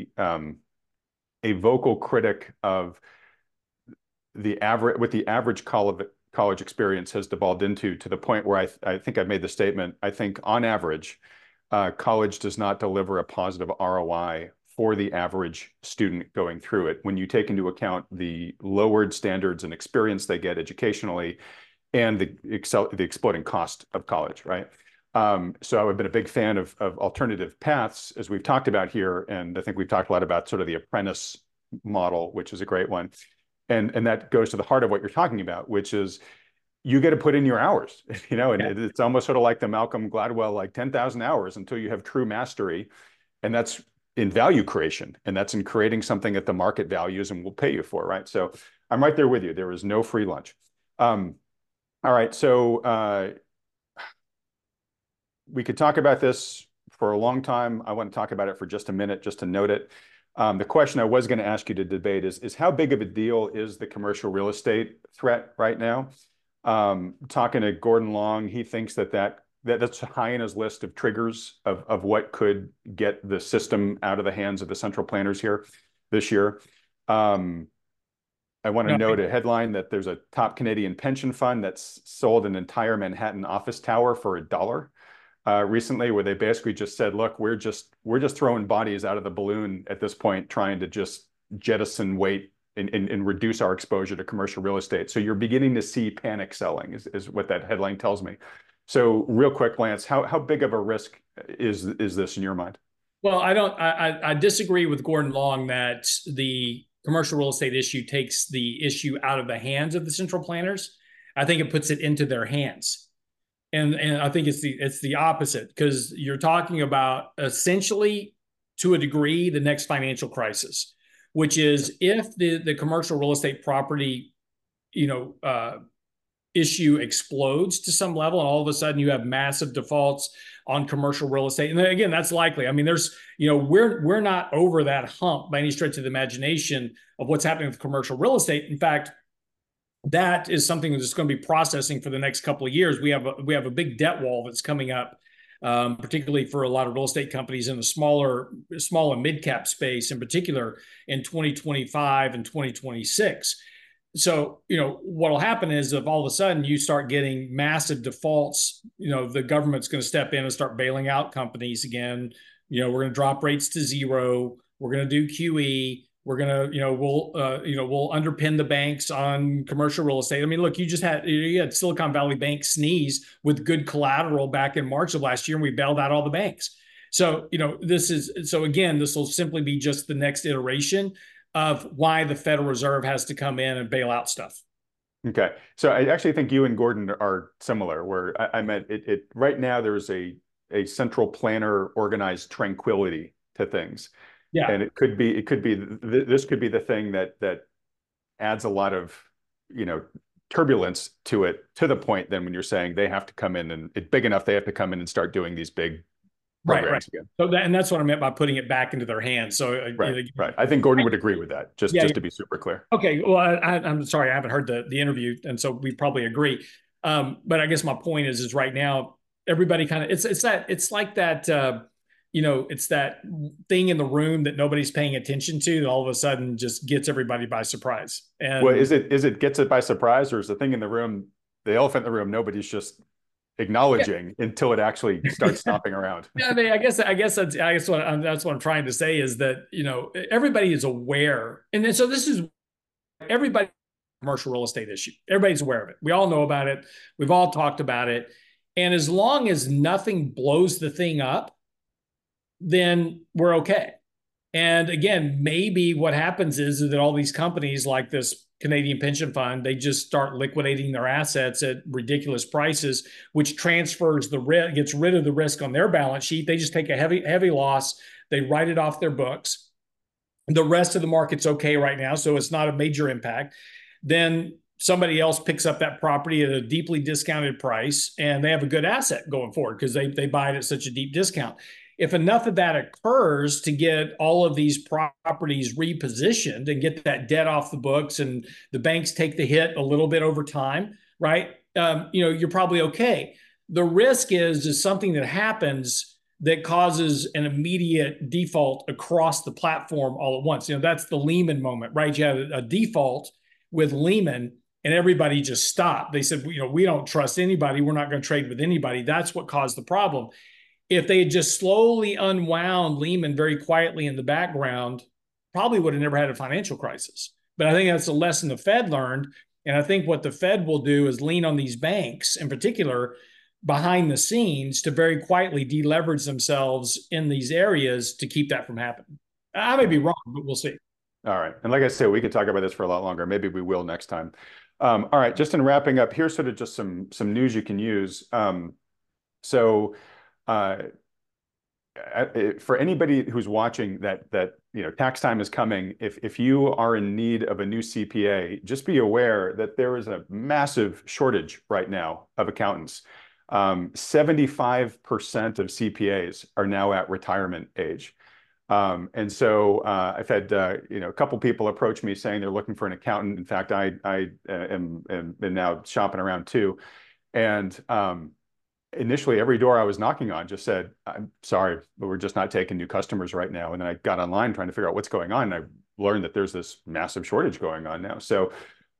a vocal critic of the average college experience has devolved into, to the point where I think I've made the statement. I think on average, college does not deliver a positive ROI for the average student going through it when you take into account the lowered standards and experience they get educationally and the exploding cost of college, right? So I've been a big fan of alternative paths, as we've talked about here, and I think we've talked a lot about sort of the apprentice model, which is a great one. And that goes to the heart of what you're talking about, which is you get to put in your hours, and it's almost sort of like the Malcolm Gladwell, like 10,000 hours until you have true mastery. And that's in value creation, and that's in creating something that the market values and will pay you for, right? So I'm right there with you. There is no free lunch. All right, so we could talk about this for a long time. I want to talk about it for just a minute, just to note it. The question I was going to ask you to debate is how big of a deal is the commercial real estate threat right now? Talking to Gordon Long, he thinks that's high in his list of triggers of what could get the system out of the hands of the central planners here this year. I want to note a headline that there's a top Canadian pension fund that's sold an entire Manhattan office tower for $1 recently, where they basically just said, look, we're just throwing bodies out of the balloon at this point, trying to just jettison weight and reduce our exposure to commercial real estate. So you're beginning to see panic selling is what that headline tells me. So real quick, Lance, how big of a risk is this in your mind? Well, I disagree with Gordon Long that the commercial real estate issue takes the issue out of the hands of the central planners. I think it puts it into their hands. And I think it's the opposite, because you're talking about essentially, to a degree, the next financial crisis, which is if the commercial real estate property, issue explodes to some level, and all of a sudden you have massive defaults on commercial real estate. And then again, that's likely. I mean, we're not over that hump by any stretch of the imagination of what's happening with commercial real estate. In fact, that is something that's going to be processing for the next couple of years. We have a big debt wall that's coming up, particularly for a lot of real estate companies in the small and mid cap space, in particular in 2025 and 2026. So, what will happen is if all of a sudden you start getting massive defaults, the government's going to step in and start bailing out companies again. We're going to drop rates to zero. We're going to do QE. We're going to, we'll underpin the banks on commercial real estate. I mean, look, you had Silicon Valley Bank sneeze with good collateral back in March of last year, and we bailed out all the banks. So, again, this will simply be just the next iteration of why the Federal Reserve has to come in and bail out stuff. Okay. So I actually think you and Gordon are similar, where I meant it right now there's a central planner organized tranquility to things. Yeah. And this could be the thing that adds a lot of, turbulence to it, to the point then when you're saying they have to come in and it's big enough, they have to come in and start doing these big Right. programs again. So and that's what I meant by putting it back into their hands. So Right. I think Gordon would agree with that. yeah. Just to be super clear. Okay. Well, I'm sorry, I haven't heard the interview, and so we probably agree. But I guess my point is right now everybody kind of it's like that. It's that thing in the room that nobody's paying attention to that all of a sudden just gets everybody by surprise. And well, is it gets it by surprise, or is the thing in the room, the elephant in the room, nobody's just acknowledging until it actually starts stomping around? Yeah, I mean, that's what I'm trying to say is that everybody is aware, and then so this is everybody commercial real estate issue. Everybody's aware of it. We all know about it. We've all talked about it, and as long as nothing blows the thing up, then we're okay. And again, maybe what happens is that all these companies like this Canadian pension fund, they just start liquidating their assets at ridiculous prices, which transfers the risk, gets rid of the risk on their balance sheet. They just take a heavy loss. They write it off their books. The rest of the market's okay right now, so it's not a major impact. Then somebody else picks up that property at a deeply discounted price, and they have a good asset going forward because they buy it at such a deep discount. If enough of that occurs to get all of these properties repositioned and get that debt off the books, and the banks take the hit a little bit over time, right? You're probably okay. The risk is something that happens that causes an immediate default across the platform all at once. That's the Lehman moment, right? You had a default with Lehman and everybody just stopped. They said, we don't trust anybody. We're not going to trade with anybody. That's what caused the problem. If they had just slowly unwound Lehman very quietly in the background, probably would have never had a financial crisis. But I think that's a lesson the Fed learned. And I think what the Fed will do is lean on these banks in particular behind the scenes to very quietly deleverage themselves in these areas to keep that from happening. I may be wrong, but we'll see. All right. And like I said, we could talk about this for a lot longer. Maybe we will next time. All right. Just in wrapping up, here's sort of just some news you can use. For anybody who's watching that tax time is coming, if you are in need of a new CPA, just be aware that there is a massive shortage right now of accountants. 75% of CPAs are now at retirement age. And so I've had a couple people approach me saying they're looking for an accountant. In fact, I am now shopping around too. And initially, every door I was knocking on just said, "I'm sorry, but we're just not taking new customers right now." And then I got online trying to figure out what's going on, and I learned that there's this massive shortage going on now. So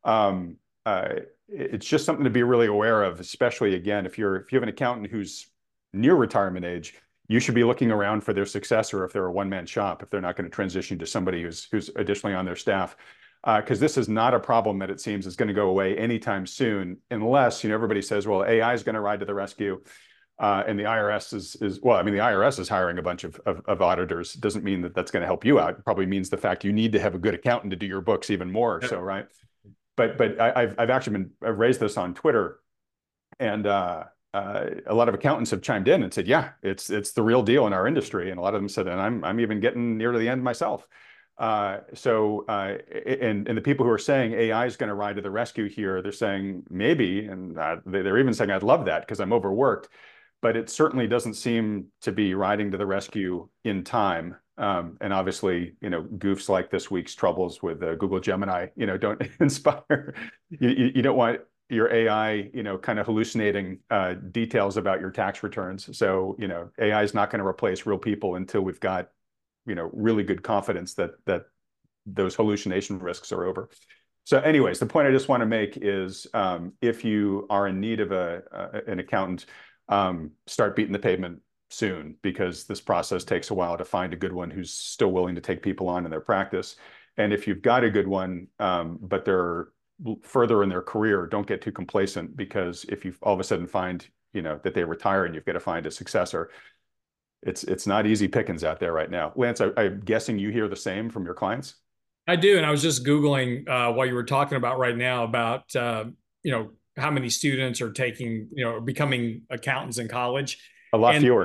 it's just something to be really aware of, especially again, if you have an accountant who's near retirement age, you should be looking around for their successor if they're a one-man shop, if they're not going to transition to somebody who's additionally on their staff. Because this is not a problem that it seems is going to go away anytime soon, unless everybody says, well, AI is going to ride to the rescue, and the IRS is well, I mean, the IRS is hiring a bunch of auditors. It doesn't mean that that's going to help you out. It probably means the fact you need to have a good accountant to do your books even more. So, right? But I've actually I've raised this on Twitter, and a lot of accountants have chimed in and said, yeah, it's the real deal in our industry, and a lot of them said, and I'm even getting near to the end myself. And the people who are saying AI is going to ride to the rescue here, they're saying maybe, and they're even saying I'd love that because I'm overworked, but it certainly doesn't seem to be riding to the rescue in time. And obviously, goofs like this week's troubles with Google Gemini, don't inspire. You don't want your AI, kind of hallucinating details about your tax returns. So, AI is not going to replace real people until we've got really good confidence that those hallucination risks are over. So anyways, the point I just want to make is if you are in need of an accountant, start beating the pavement soon, because this process takes a while to find a good one who's still willing to take people on in their practice. And if you've got a good one, but they're further in their career, don't get too complacent, because if you all of a sudden find that they retire and you've got to find a successor, it's not easy pickings out there right now. Lance, I'm guessing you hear the same from your clients? I do. And I was just Googling while you were talking about right now about, how many students are taking, becoming accountants in college. A lot fewer.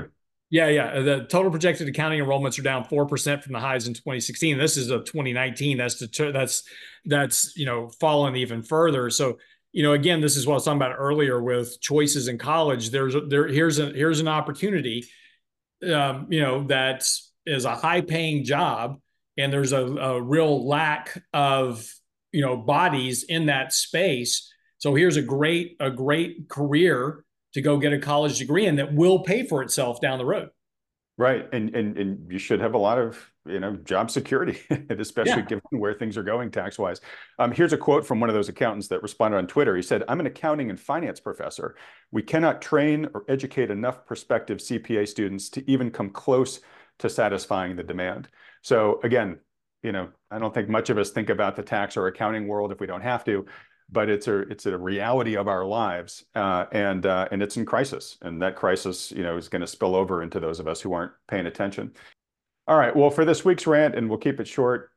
Yeah, yeah. The total projected accounting enrollments are down 4% from the highs in 2016. This is of 2019. That's fallen even further. So, again, this is what I was talking about earlier with choices in college. Here's an opportunity, that is a high paying job, and there's a real lack of bodies in that space. So here's a great career to go get a college degree in that will pay for itself down the road. Right. And you should have a lot of, job security, and especially Yeah. given where things are going tax wise. Here's a quote from one of those accountants that responded on Twitter. He said, "I'm an accounting and finance professor. We cannot train or educate enough prospective CPA students to even come close to satisfying the demand." So again, I don't think much of us think about the tax or accounting world if we don't have to, but it's a reality of our lives, and it's in crisis, and that crisis, is going to spill over into those of us who aren't paying attention. All right, well, for this week's rant, and we'll keep it short.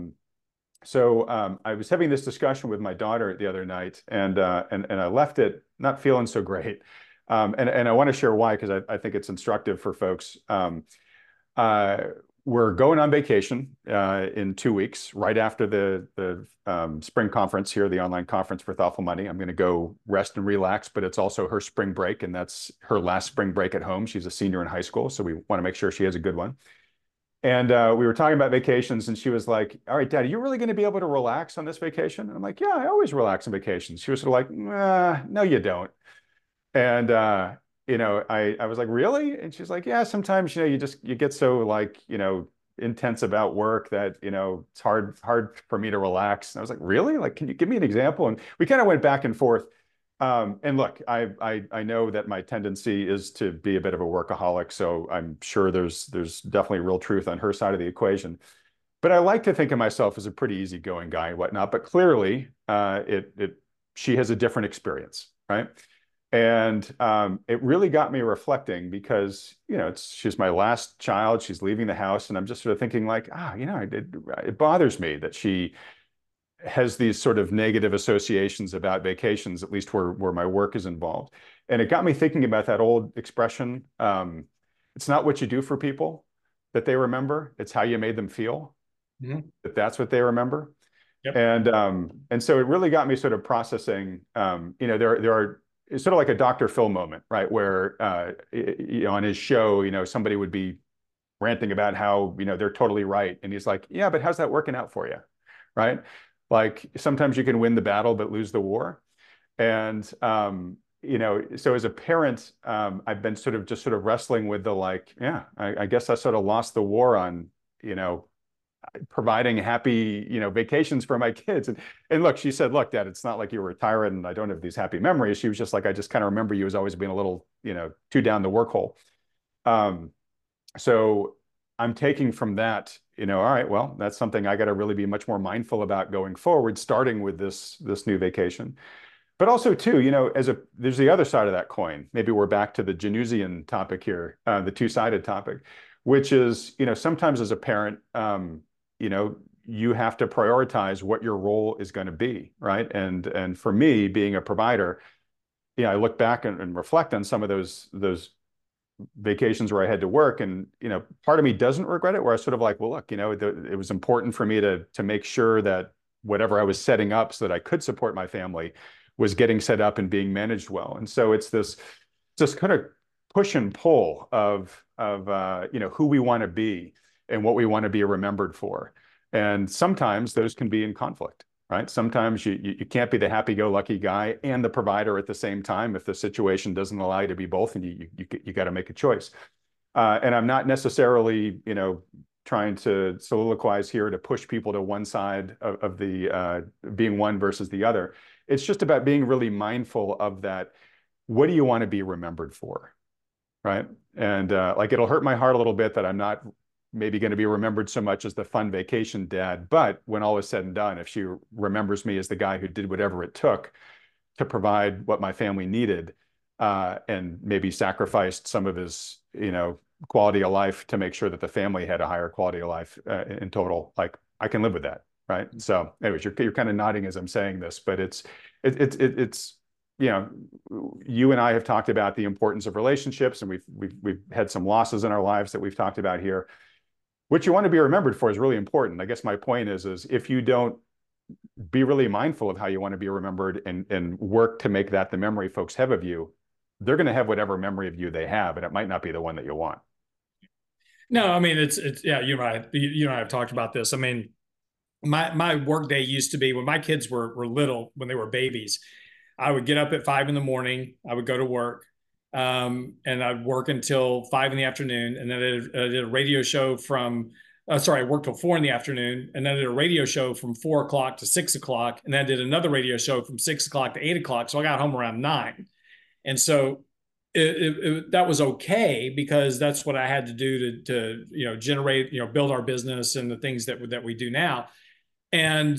I was having this discussion with my daughter the other night, and I left it not feeling so great, and I want to share why, because I think it's instructive for folks. Uh, we're going on vacation in 2 weeks, right after the spring conference here, the online conference for Thoughtful Money. I'm going to go rest and relax, but it's also her spring break, and that's her last spring break at home. She's a senior in high school, so we want to make sure she has a good one. And we were talking about vacations, and she was like, "All right, Dad, are you really going to be able to relax on this vacation?" And I'm like, "Yeah, I always relax on vacations." She was sort of like, "No, you don't." And I was like, "Really?" And she's like, "Yeah, sometimes, you get so like, intense about work that, it's hard for me to relax." And I was like, "Really? Like, can you give me an example?" And we kind of went back and forth. And look, I know that my tendency is to be a bit of a workaholic, so I'm sure there's definitely real truth on her side of the equation. But I like to think of myself as a pretty easygoing guy and whatnot. But clearly, she has a different experience, right? And it really got me reflecting because, she's my last child. She's leaving the house. And I'm just sort of thinking like, it bothers me that she has these sort of negative associations about vacations, at least where my work is involved. And it got me thinking about that old expression. It's not what you do for people that they remember. It's how you made them feel, Mhm. that's what they remember. Yep. And so it really got me sort of processing, there are, it's sort of like a Dr. Phil moment, right? Where, on his show, somebody would be ranting about how, they're totally right. And he's like, "Yeah, but how's that working out for you?" Right? Like sometimes you can win the battle, but lose the war. And, so as a parent, I've been sort of wrestling with the like, yeah, I guess I sort of lost the war on, providing happy, vacations for my kids. And look, she said, "Look, Dad, it's not like you were a tyrant and I don't have these happy memories." She was just like, "I just kind of remember you as always being a little, too down the work hole." Um, so I'm taking from that, all right, well, that's something I got to really be much more mindful about going forward, starting with this new vacation. But also too, there's the other side of that coin. Maybe we're back to the Janusian topic here, the two-sided topic, which is, sometimes as a parent, you know, you have to prioritize what your role is going to be, right? And for me, being a provider, I look back and reflect on some of those vacations where I had to work, and part of me doesn't regret it. Where I was sort of like, well, look, it was important for me to make sure that whatever I was setting up so that I could support my family was getting set up and being managed well. And so it's this kind of push and pull of who we want to be and what we want to be remembered for. And sometimes those can be in conflict, right? Sometimes you can't be the happy-go-lucky guy and the provider at the same time if the situation doesn't allow you to be both, and you got to make a choice. And I'm not necessarily, trying to soliloquize here to push people to one side of the being one versus the other. It's just about being really mindful of that. What do you want to be remembered for, right? And like it'll hurt my heart a little bit that I'm not maybe going to be remembered so much as the fun vacation dad. But when all is said and done, if she remembers me as the guy who did whatever it took to provide what my family needed, and maybe sacrificed some of his, quality of life to make sure that the family had a higher quality of life in total, like I can live with that, right? So, anyways, you're kind of nodding as I'm saying this, but it's you know, you and I have talked about the importance of relationships, and we've had some losses in our lives that we've talked about here. What you want to be remembered for is really important. I guess my point is if you don't be really mindful of how you want to be remembered and work to make that the memory folks have of you, they're going to have whatever memory of you they have, and it might not be the one that you want. No, I mean it's yeah, you and I have talked about this. I mean, my work day used to be when my kids were little, when they were babies. I would get up at 5 in the morning. I would go to work, and I'd work until 5 in the afternoon, and then I did a radio show from. Sorry, I worked till 4 in the afternoon, and then I did a radio show from 4 o'clock to 6 o'clock, and then I did another radio show from 6 o'clock to 8 o'clock. So I got home around 9, and so that was okay because that's what I had to do to generate, build our business and the things that we do now. And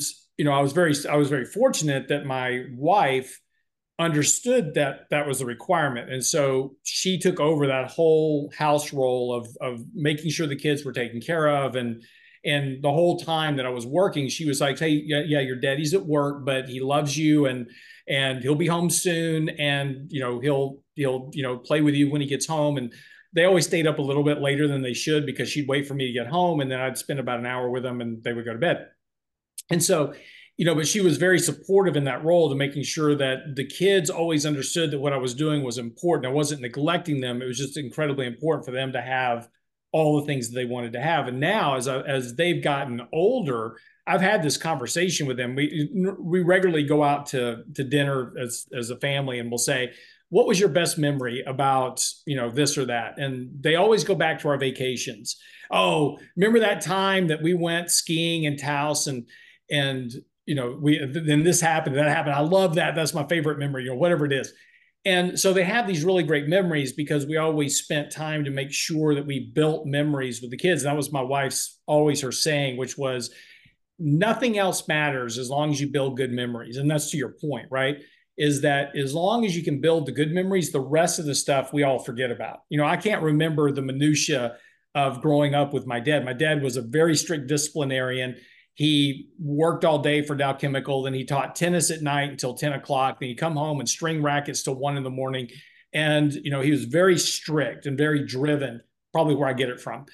I was very fortunate that my wife understood that that was a requirement, and so she took over that whole house role of making sure the kids were taken care of. And the whole time that I was working, she was like, "Hey, yeah, your daddy's at work, but he loves you, and he'll be home soon, and he'll play with you when he gets home." And they always stayed up a little bit later than they should because she'd wait for me to get home, and then I'd spend about an hour with them, and they would go to bed. And so, but she was very supportive in that role to making sure that the kids always understood that what I was doing was important. I wasn't neglecting them. It was just incredibly important for them to have all the things that they wanted to have. And now, as they've gotten older, I've had this conversation with them. We regularly go out to dinner as a family, and we'll say, "What was your best memory about this or that?" And they always go back to our vacations. "Oh, remember that time that we went skiing in Taos and then this happened, that happened. I love that. That's my favorite memory," whatever it is. And so they have these really great memories because we always spent time to make sure that we built memories with the kids. And that was my wife's always her saying, which was, nothing else matters as long as you build good memories. And that's to your point, right? Is that as long as you can build the good memories, the rest of the stuff we all forget about. I can't remember the minutia of growing up with my dad. My dad was a very strict disciplinarian. He worked all day for Dow Chemical, then he taught tennis at night until 10 o'clock. Then he'd come home and string rackets till 1 in the morning. And, he was very strict and very driven, probably where I get it from.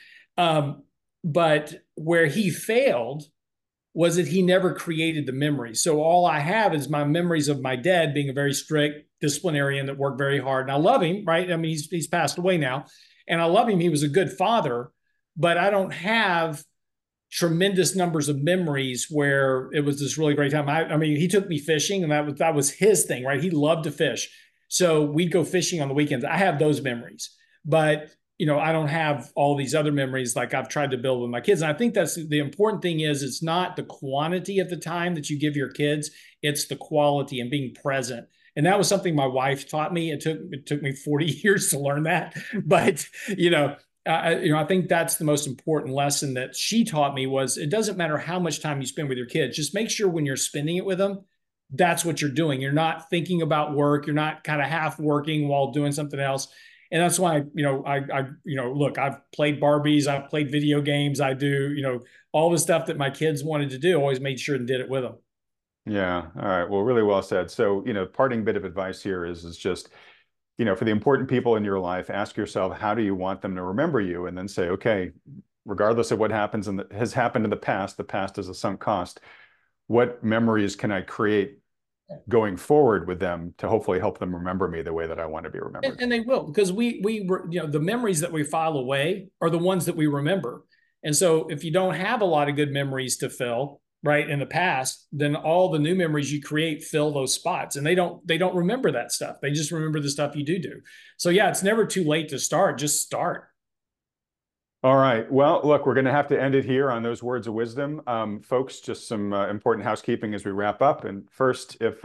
But where he failed was that he never created the memories. So all I have is my memories of my dad being a very strict disciplinarian that worked very hard. And I love him, right? I mean, he's passed away now. And I love him. He was a good father, but I don't have tremendous numbers of memories where it was this really great time. I mean, he took me fishing, and that was his thing, right? He loved to fish. So we'd go fishing on the weekends. I have those memories, but I don't have all these other memories like I've tried to build with my kids. And I think that's the important thing is it's not the quantity of the time that you give your kids, it's the quality and being present. And that was something my wife taught me. It took me 40 years to learn that, but I think that's the most important lesson that she taught me was it doesn't matter how much time you spend with your kids. Just make sure when you're spending it with them, that's what you're doing. You're not thinking about work. You're not kind of half working while doing something else. And that's why, look, I've played Barbies, I've played video games. I do, all the stuff that my kids wanted to do, always made sure and did it with them. Yeah. All right. Well, really well said. So, parting bit of advice here is just, for the important people in your life, ask yourself, how do you want them to remember you? And then say, okay, regardless of what happens and has happened in the past is a sunk cost. What memories can I create going forward with them to hopefully help them remember me the way that I want to be remembered? And they will, because we the memories that we file away are the ones that we remember. And so if you don't have a lot of good memories to fill, right, in the past, then all the new memories you create fill those spots, and they don't remember that stuff. They just remember the stuff you do. So yeah, it's never too late to start. Just start. All right. Well, look, we're going to have to end it here on those words of wisdom. Folks, just some important housekeeping as we wrap up. And first, if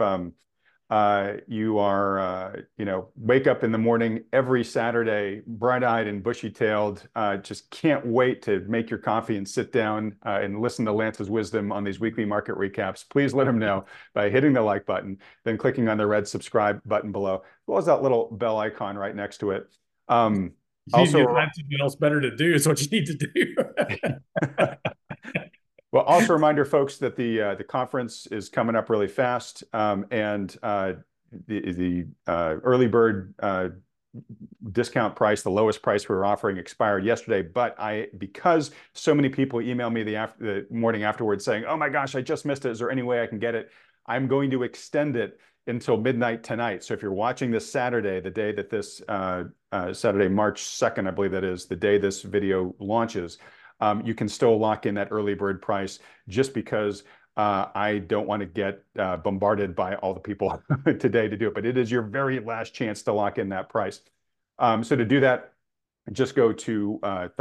you are, wake up in the morning every Saturday, bright-eyed and bushy-tailed, just can't wait to make your coffee and sit down and listen to Lance's wisdom on these weekly market recaps, please let him know by hitting the like button, then clicking on the red subscribe button below, as well as that little bell icon right next to it. Also, find something else better to do is what you need to do. Well, also a reminder, folks, that the conference is coming up really fast, and early bird discount price, the lowest price we were offering, expired yesterday. But because so many people email me the morning afterwards saying, "Oh my gosh, I just missed it. Is there any way I can get it?" I'm going to extend it until midnight tonight. So if you're watching this Saturday, the day that this Saturday, March 2nd, I believe that is the day this video launches, you can still lock in that early bird price, just because I don't want to get bombarded by all the people today to do it. But it is your very last chance to lock in that price. So to do that, just go to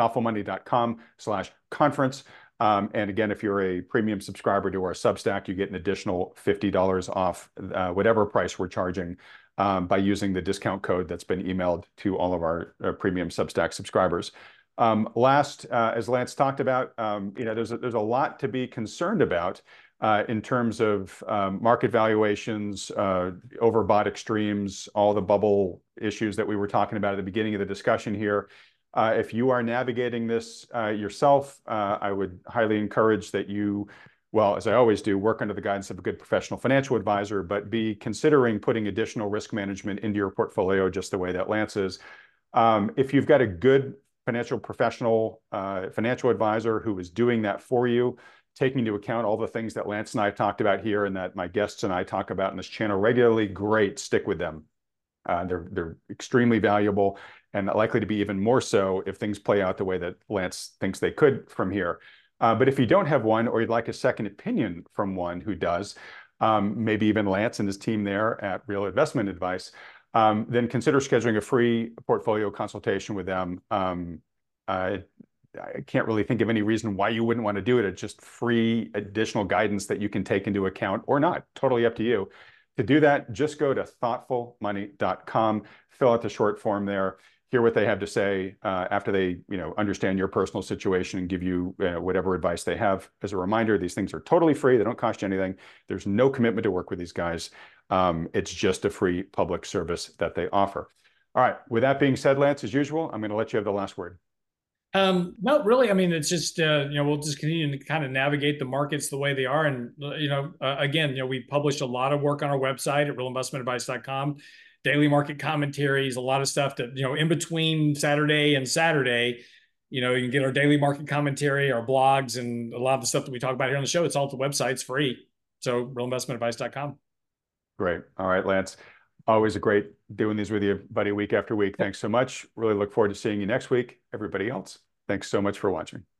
thoughtfulmoney.com/conference. And again, if you're a premium subscriber to our Substack, you get an additional $50 off whatever price we're charging by using the discount code that's been emailed to all of our premium Substack subscribers. Last, as Lance talked about, there's a lot to be concerned about in terms of market valuations, overbought extremes, all the bubble issues that we were talking about at the beginning of the discussion here. If you are navigating this yourself, I would highly encourage that you, well, as I always do, work under the guidance of a good professional financial advisor, but be considering putting additional risk management into your portfolio, just the way that Lance is. If you've got a good financial professional, financial advisor who is doing that for you, taking into account all the things that Lance and I have talked about here and that my guests and I talk about in this channel regularly, great, stick with them. They're extremely valuable and likely to be even more so if things play out the way that Lance thinks they could from here. But if you don't have one, or you'd like a second opinion from one who does, maybe even Lance and his team there at Real Investment Advice, then consider scheduling a free portfolio consultation with them. I can't really think of any reason why you wouldn't want to do it. It's just free additional guidance that you can take into account or not. Totally up to you. To do that, just go to thoughtfulmoney.com, fill out the short form there, hear what they have to say after they understand your personal situation and give you whatever advice they have. As a reminder, these things are totally free. They don't cost you anything. There's no commitment to work with these guys. It's just a free public service that they offer. All right. With that being said, Lance, as usual, I'm going to let you have the last word. No, really. I mean, it's just, we'll just continue to kind of navigate the markets the way they are. And, again, we publish a lot of work on our website at realinvestmentadvice.com, daily market commentaries, a lot of stuff that, in between Saturday and Saturday, you can get our daily market commentary, our blogs, and a lot of the stuff that we talk about here on the show. It's all at the website. It's free. So realinvestmentadvice.com. Great. All right, Lance. Always a great doing these with you, buddy, week after week. Thanks so much. Really look forward to seeing you next week. Everybody else, thanks so much for watching.